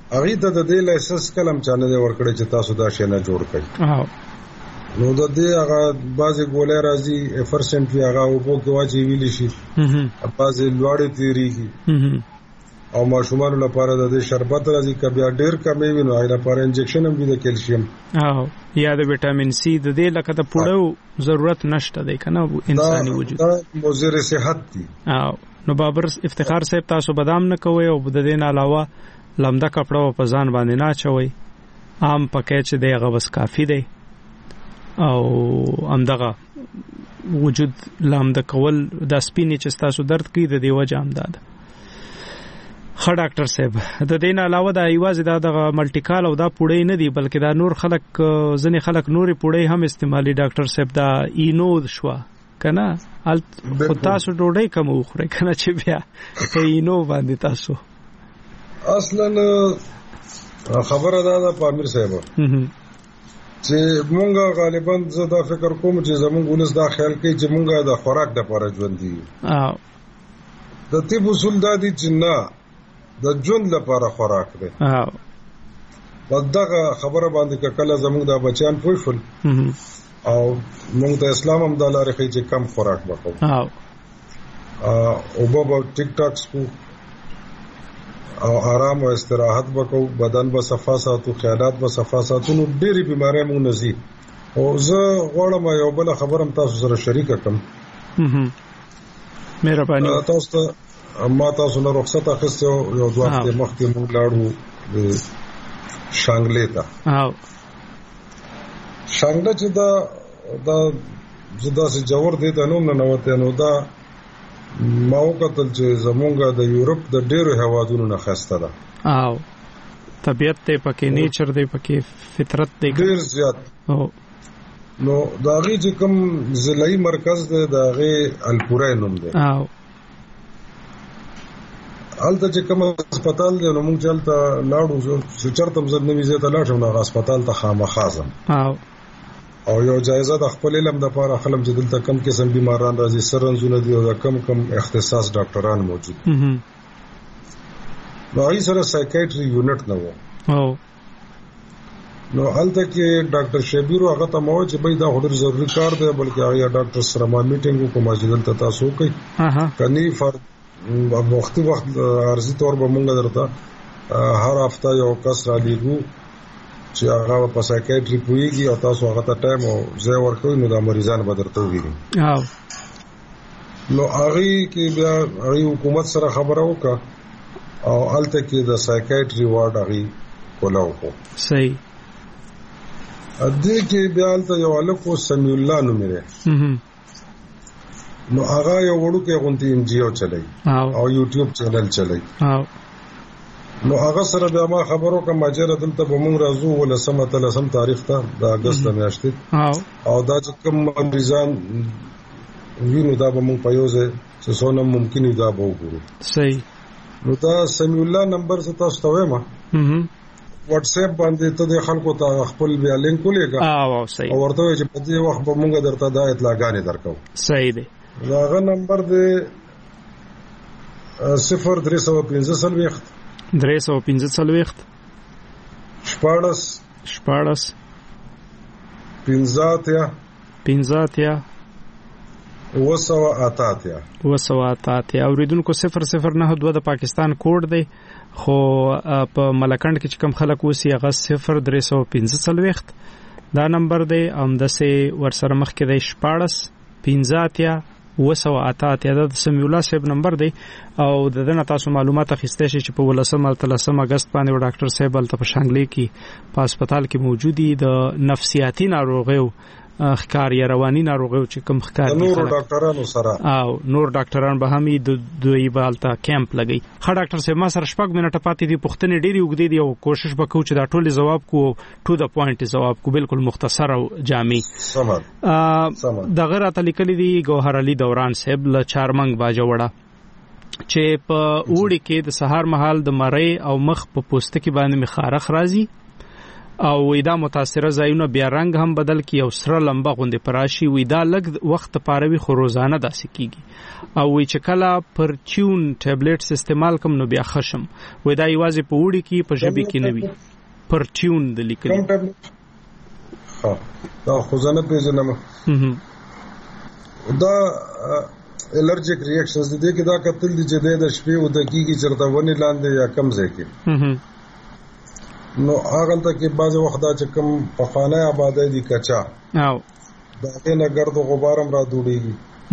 هغه ته د دې لایسنس کلم چانه دی ورکړی چې تاسو دا شی نه جوړ کړئ. نو د دې هغه بعضې ګولۍ راځي ایفرسنټ وي هغه اوبو کې واچي ویلی شي بعضې لوړې تېرېږي او ماشومانو لپاره د دې شربت راځي که بیا ډېر کمې وي نو هغې لپاره انجکشن هم وي د کیلشیم یا د ویټامین سی د دې لکه د پوړو ضرورت نشته دی که نه انساني وجود دا مضر صحت دي. نو بابر افتخار صاحب تاسو بادام نه کوئ او د دې نه علاوه لمده کپړه په ځان باندې نه اچوئ عام پکې چې دی هغه بس کافي دی او همدغه وجود لامده کول د سپینې چې ستاسو درد کوي د دې وجه همدا ده. ښه ډاکټر صاحب د دې نه علاوه دا یوازې دا دغه ملټیکال او دا پوړی نه دي بلکې دا نور خلک ځینې خلک نورې پوړی هم استعمالي ډاکټر صاحب دا اینو شوه که نه خو تاسو ډوډۍ کم وخورئ که نه چې بیا په اینو باندې تاسو اصلا خبره دا ده په امیر صاحب چې مونږه غالبا زه دا فکر کوم چې زمونږ ولس دا خیال کوي چې مونږه د خوراک لپاره ژوند دي. د طب اصول دا دي چې نه د ژوند لپاره خوراک دی. بس دغه خبره باندې که کله زمونږ د بچیان پوه شول او مونږ د اسلام هم دا لارې ښیي چې کم خوراک وکړو اوبه به ټیک ټاک څکو او آرام او استراحت وکړو بدن به صفا ساتو خیالات به صفا ساتو نو ډېرې بیمارۍ مونږ نه ځي. او زه غواړم یو بله خبره هم تاسو سره شریکه کړم. مهرباني ما تاسو نه رخصت اخیستی یو دوه هفتې مخکې مونږ لاړو شانګلې ته. شانګله چې دا زه داسې جوړ دی ته نوم ننوتی نو دا ما وکتل چې زمونږ د یورپ د ډېرو هیوادونو نه ښایسته ده. طبیعت دی پکې نیچر دی پکې فطرت دی ډېر زیات. نو د هغې چې کوم ضلعي مرکز دی د هغې الپوری نوم دی. هلته چې کوم هسپتال دی نو مونږ چې هلته لاړو چې چېرته هم زه نوي ځای ته لاړ شم نو هغه هسپتال ته خامخا ځم او یو جایزه د خپل علم دپاره اخلم چې دلته کم قسم بیماران راځي څه رنځونه دي او د کم اختصاص ډاکټران موجود نو هغې سره سایکیټري یونټ نه و. نو هلته کې ډاکټر شبیرو هغه ته ما وویل چې بھائی دا خو ډېر ضروري کار دی بلکې هغې ډاکټر سره ما میټینګ وکړو چې دلته تاسو وکړئ کني وختي وخت عرضي طور به مونږ درته هر هفته یو کس را لیږو چې هغه په سایکیټري پوهېږي او تاسو هغه ته ټایم او ځای ورکوئ نو دا مریضان به درته وګوري. نو هغې کې بیا هغې حکومت سره خبره وکړه او هلته کې د سایکیټري وارډ هغې کوله وکړو. صحیح. دې کې بیا هلته یو هلک و سمیع الله نومې دی نو هغه یو وړوکی غوندې NGO چلی او یوټیوب چینل چلی. نو هغه سره بیا ما خبر وکړم چې دلته به مونږ راځو 13 تاریخ ته د اګست میاشتې او دا چې کوم مریضان وینو دا به مونږ په یو ځای چې څونه ممکن وي دا به وګورو. صحیح. نو دا سمیع الله نمبر زه تاسو ته وایم واتس اپ باندې ته د خلکو ته خپل بیا لینک ولېږه او ورته وایي چې په دې وخت به مونږ درته دا اطلاعګانې درکو. صحیح دی. هغه نمبر دی 0315 345 اوریدونکو 009 د پاکستان کوډ دی خو په ملکند کې چې کم خلک وسی هغه 0315 دا نمبر دی همداسې ورسره مخکې دی 15 وسواتات د سمیع الله صاحب نمبر دی او دغه تاسو معلومات اخیستئ شئ چې په 13 اگست باندې ډاکټر صاحب الته په شانګلې کې په هسپتال کې موجودي د نفسیاتي ناروغیو ښکار یا رواني ناروغیو چې کوم ښکار دي نور ډاکټرانو سره او نور ډاکټران به هم دوی بالته کیمپ لګي. ښه ډاکټر صاحب ما سره شپږ منټه پاتې دي پوښتنې ډېری وګدې دي او کوشش وکړو چې دا ټول جواب کو ټو د پوینټ جواب کو بالکل مختصر او جامع. دغه راته لیکلي دي ګوهر علي دوران صاحب له چارمنګ باجوړه چې په اوړي کې د سهار مهال د مړۍ او مخ په پوستکي باندې مخارخ راځي او وېدا متاثره ځایونه بیا رنگ هم بدل کی او سره لمبه غوندې پراشي وېدا لګ وخت پاروي خو روزانه داسې کیږي او وی چې کله پرچون ټابلیټس استعمال کوم نو بیا خشم وېدا یوازې په وړي کې په ژبه کې نه وي پرچون د لیکل ها دا خو ځنه پیژنم دا الرجیک ریاکشنز دي کې دا کتل دي چې د شپې او د کیږي چرته ونی لاندې یا کم ځای کې نو هغه ته کې بعض وخت دا چې کم په خانه آبادی دي کچا او دا نه ګرد او غبارم را دوړيږي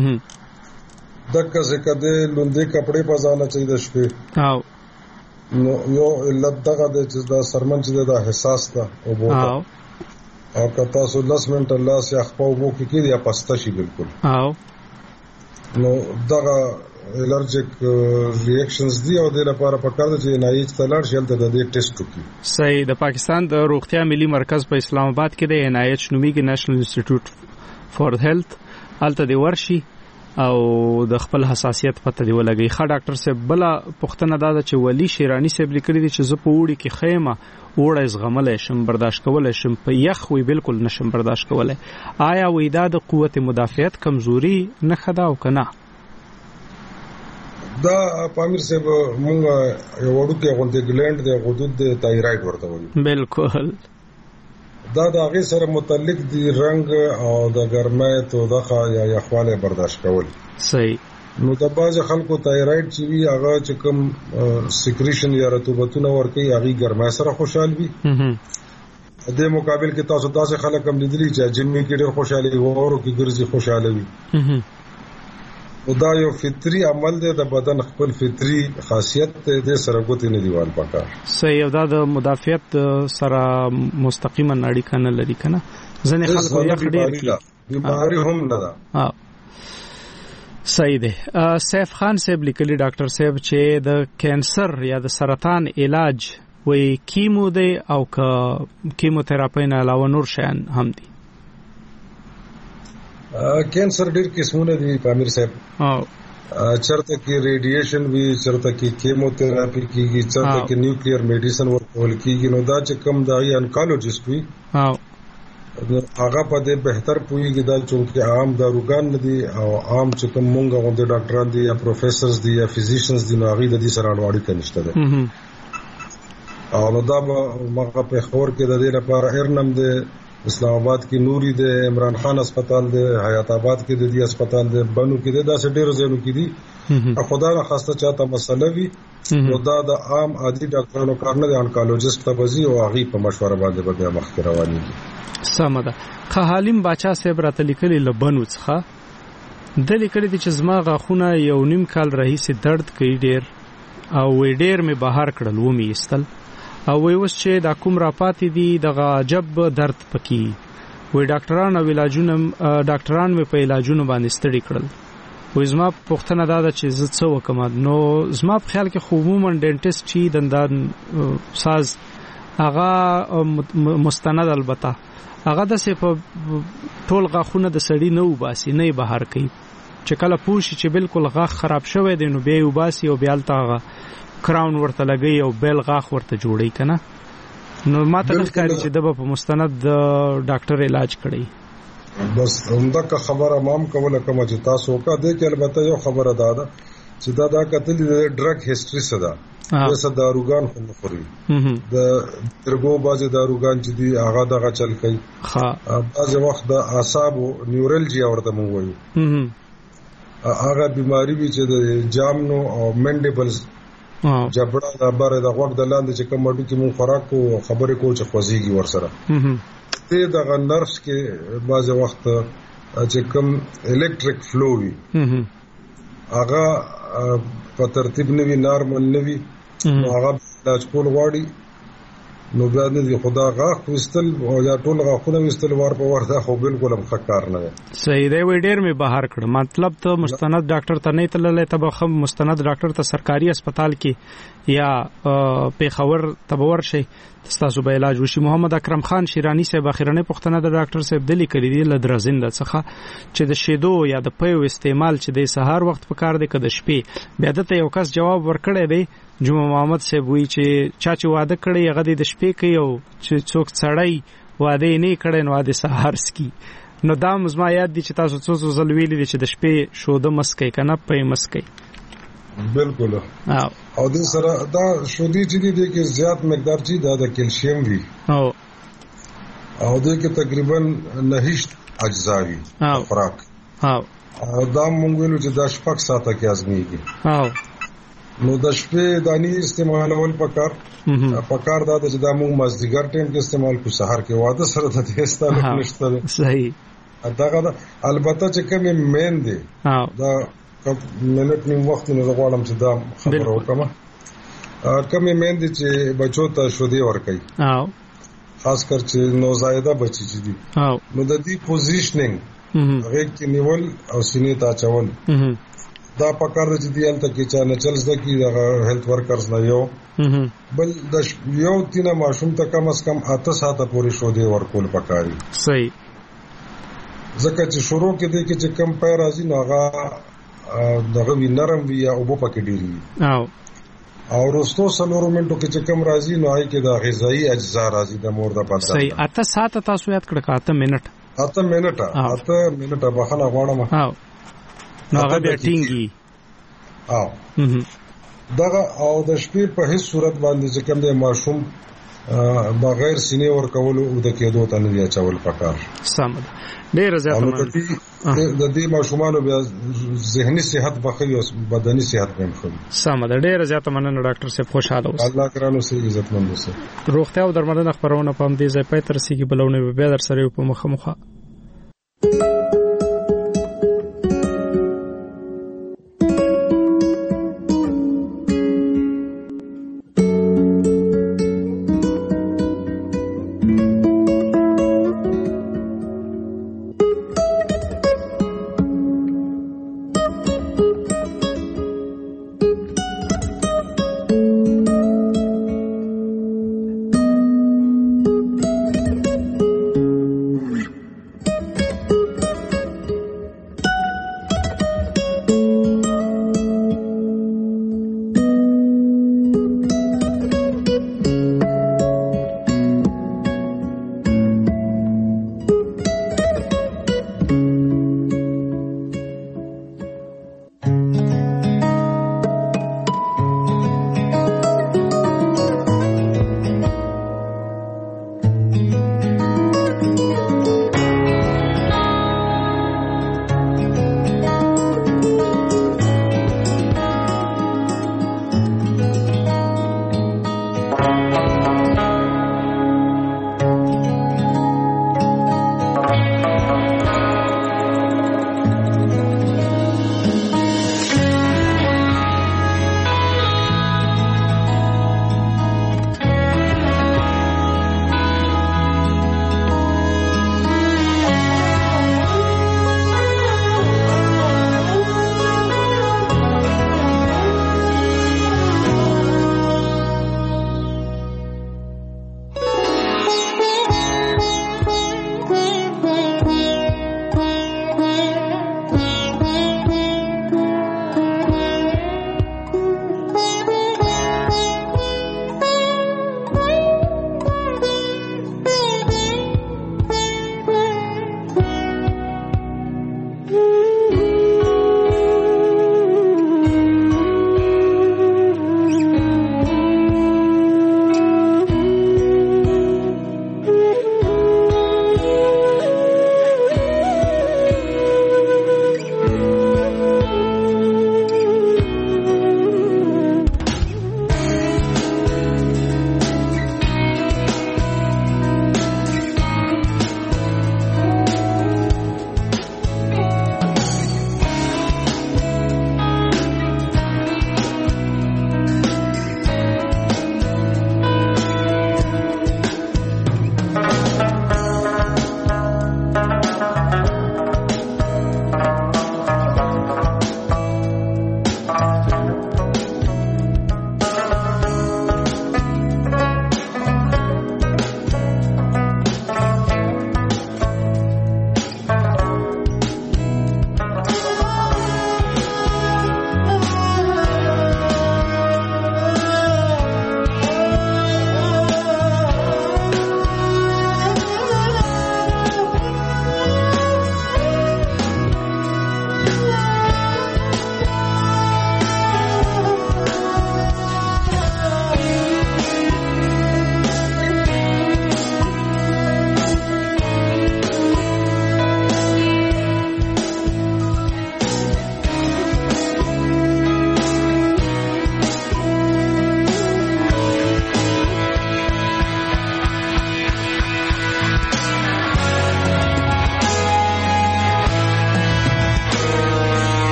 دغه څه کده لوندې کپڑے په ځانه چې د شپې او نو یو علت دغه د چې دا سرمن چې دا حساس ده او بوته او که تاسو 10 منټه الله سي خپل وو کې کېږي یا پسته شي بالکل او نو دغه الرجیک ریاکشنز دی او د لپاره پکار دي چې NIH تلار شل د دې ټیسټ وکړي صحیح د پاکستان د روغتیا ملي مرکز په اسلام آباد کې د NIH نوميږي نېشنل انسټیټیوټ فار هیلث الته دی ورشي او د خپل حساسیت پته دی ولګي ښه ډاکټر صاحب بلا پښتنه دا چې ولی شیرانی صاحب لیکلي دي چې زه په وړي کې خیمه وړه زغملای شم برداشت کولای شم په یخ وی بالکل نشم برداشت کولای آیا وې دا د قوت مدافعت کمزوري نه خدا او کنه دا پامیر صاحب مونږ یو وړوکی غونډه ګلند د غدود د تایراید ورته وایي بالکل دا د هغه سره متعلق دي رنگ او د ګرمایت او د یخواله برداشت کول صحیح نو د باز خلکو تایراید چې وی هغه چې کوم سیکریشن یا رطوبتونه ورکي هغه ګرمای سره خوشحال وي د مقابل کې تاسو داسې خلک هم لیدلي چې جنمي کې ډېر خوشاله وي ورو کې ګرځي خوشاله وي او دا یو فطري عمل دی د بدن خپل فطري خاصیت د سره کوتي نه دیوال پکار صحیح دا د مدافعت سره مستقیما اړیکه نه لري کنه ځنه خلکو یې خډیر بیماری هم نه ده صحیح دی سیف خان صاحب لیکلی ډاکټر صاحب چې د کینسر یا د سرطان علاج وی کیمو دی او کیموتراپي نه علاوه نور شیان هم دي کینسر ډیر قسمونه دي پامیر صاحب چرته کې ریډیشن وی چرته کې کیموتراپي کیږي چرته کې نیوکلیر میډیسن ورکول کیږي نو دا چې کم دای انکالوجیست وی هغه په دې بهتر پوهیږي دا چې عام داروګان دي او عام چې کوم مونږ غوډه ډاکټران دي یا پروفیسورز دي یا فزیشنز دي نو هغه د دې سره اړوړی کنيشته ده او نو دا مغه په خور کې د دې لپاره ارنم ده اسلام آباد کې نوري ده عمران خان هسپتال ده حیات آباد کې د دې هسپتال ده بنو کې ده داسې ډېر ځایونو کې دي خدای نه خاصه چاته مسله وي نو دا د عام عادي ډاکټرانو کار نه دي انکالوجیست ته بزي او هغه په مشوره باندې به مخ رواني دي سمده خالیم باچا صاحب راته لیکلي لبنو څخه د لیکلي چې زما غاخونه یو نیم کال رئیس درد کوي ډیر او ډیر می بهر کړل و می استل او وی اوس چې دا کوم را پاتې دي دغه عجب درد پکې وی ډاکټران او ډاکټران می په علاجونو باندې ستړي کړل وی زما پوښتنه دا ده چې زه څه وکم نو زما په خیال کې عموما ډینټیست چې دندان ساز هغه مستند البته هغه د څه په ټول غاخونه د سړی نه وباسي نه بهر کوي چې کله پوښي چې بالکل غاخ خراب شوی دی نو به وباسي او بیا الته کراون ورته لګي او بیل غاخ ورته جوړي کنه نو ماته ښکاري چې د په مستند ډاکټر علاج کړي بس همدغه خبره مام کوله کوم چې تاسو کا دې کې البته یو خبره ده چې دا کتل د ډرګ هیستوري سره وسه داروګان خو مخوري د درګو بازي داروګان چې دی هغه دغه چل کوي بعض وخت د اعصاب نیورالجیا ورته مونږ وایو هغه بیماری وی چې د جامنو او منډیبلز جبړه د بره د غوږ د لاندې چې کوم وړو کې مونږ خوراک کو خبرې کو چې خوځيږي ورسره دې دغه نرفز کې بعض وخت چې کوم الکتریک فلو وی هغه په ترتیب نوی نارمل نوی نو هغه علاج کول غواړي نو بیا نه خدا غاخ وستل او یا ټول غاخونه وستل ور په ورته خو بالکل هم خکار نه صحیح دی وی ډیر می بهر کړ مطلب ته مستند ډاکټر ته نه تللې ته به مستند ډاکټر ته سرکاري هسپتال کې یا پیښور تبور شي تاسو به علاج وشي محمد اکرم خان شیرانی صاحب اخیرنه پښتنه د ډاکټر صاحب دلی کړی دی لدرزند څخه چې د شیدو یا د پیو استعمال چې د سهار وخت په کار دی که د شپې بیا دته یو کس جواب ورکړی دی جمعه محمد صاحب وی چې چا واده کړی هغه د شپې کوي او چې څوک سړی واده نه کړي نو واده سهار سکی نو دا مزما یاد دي چې تاسو څو ځل ویلي چې د شپې شوده مسکې کنه په مسکې بالکل او د سره دا شودي چې دي کې زیات مقدار چې دا د کیلشیم وي او د کې تقریبا 9 اجزا وي خوراک او دا مونږ ویلو چې دا شپږ ساعته کې ازميږي نو د شپې دانی استعمالول پکار دا چې دا مونږ مازدیګر ټیم کې استعمال کو سحر کې واده سره د دې ستاسو نشته صحیح دا البته چې کوم مین دي دا منټ نیم وخت نه غواړم چې دا خبره وکړم کوم مین دي چې بچو ته شودي ورکړي خاص کر چې نوزایده بچی چې دي نو د دې پوزیشنینګ هغه کې نیول او سینې ته چول دا پکار چې دی الته کې چا نه چلز د کی هیلث ورکرز نه یو بل د یو تینه ماشوم ته کم از کم 8 ساعته پورې شو دی ورکول پکاري صحیح ځکه چې شروع کې دی چې کم پای راځي نو هغه دغه وینرم وی او په پکې ډیری او رستو سلورو منټو کې چې کم راځي نو آی کې د غذایی اجزا راځي د مور د بدن صحیح 8 ساعته تاسو یاد کړه 8 منټه بخنه غواړم نو هغه بیا ټینګي دغه او د شپې په هیڅ صورت باندې چې کوم د ماشوم بغیر سینې ور کول او د کېدو ته نه دی چول پکار سم ډیر زیات د دې ماشومانو بیا ذهني صحت بخي او بدني صحت هم خو سم ډیر زیات مننه ډاکټر صاحب خوشاله اوسئ الله کرانو سي عزت مند اوسئ روغتیا او درملنه خبرونه په دې ځای پای تر سیګي بلونه به در سره په مخه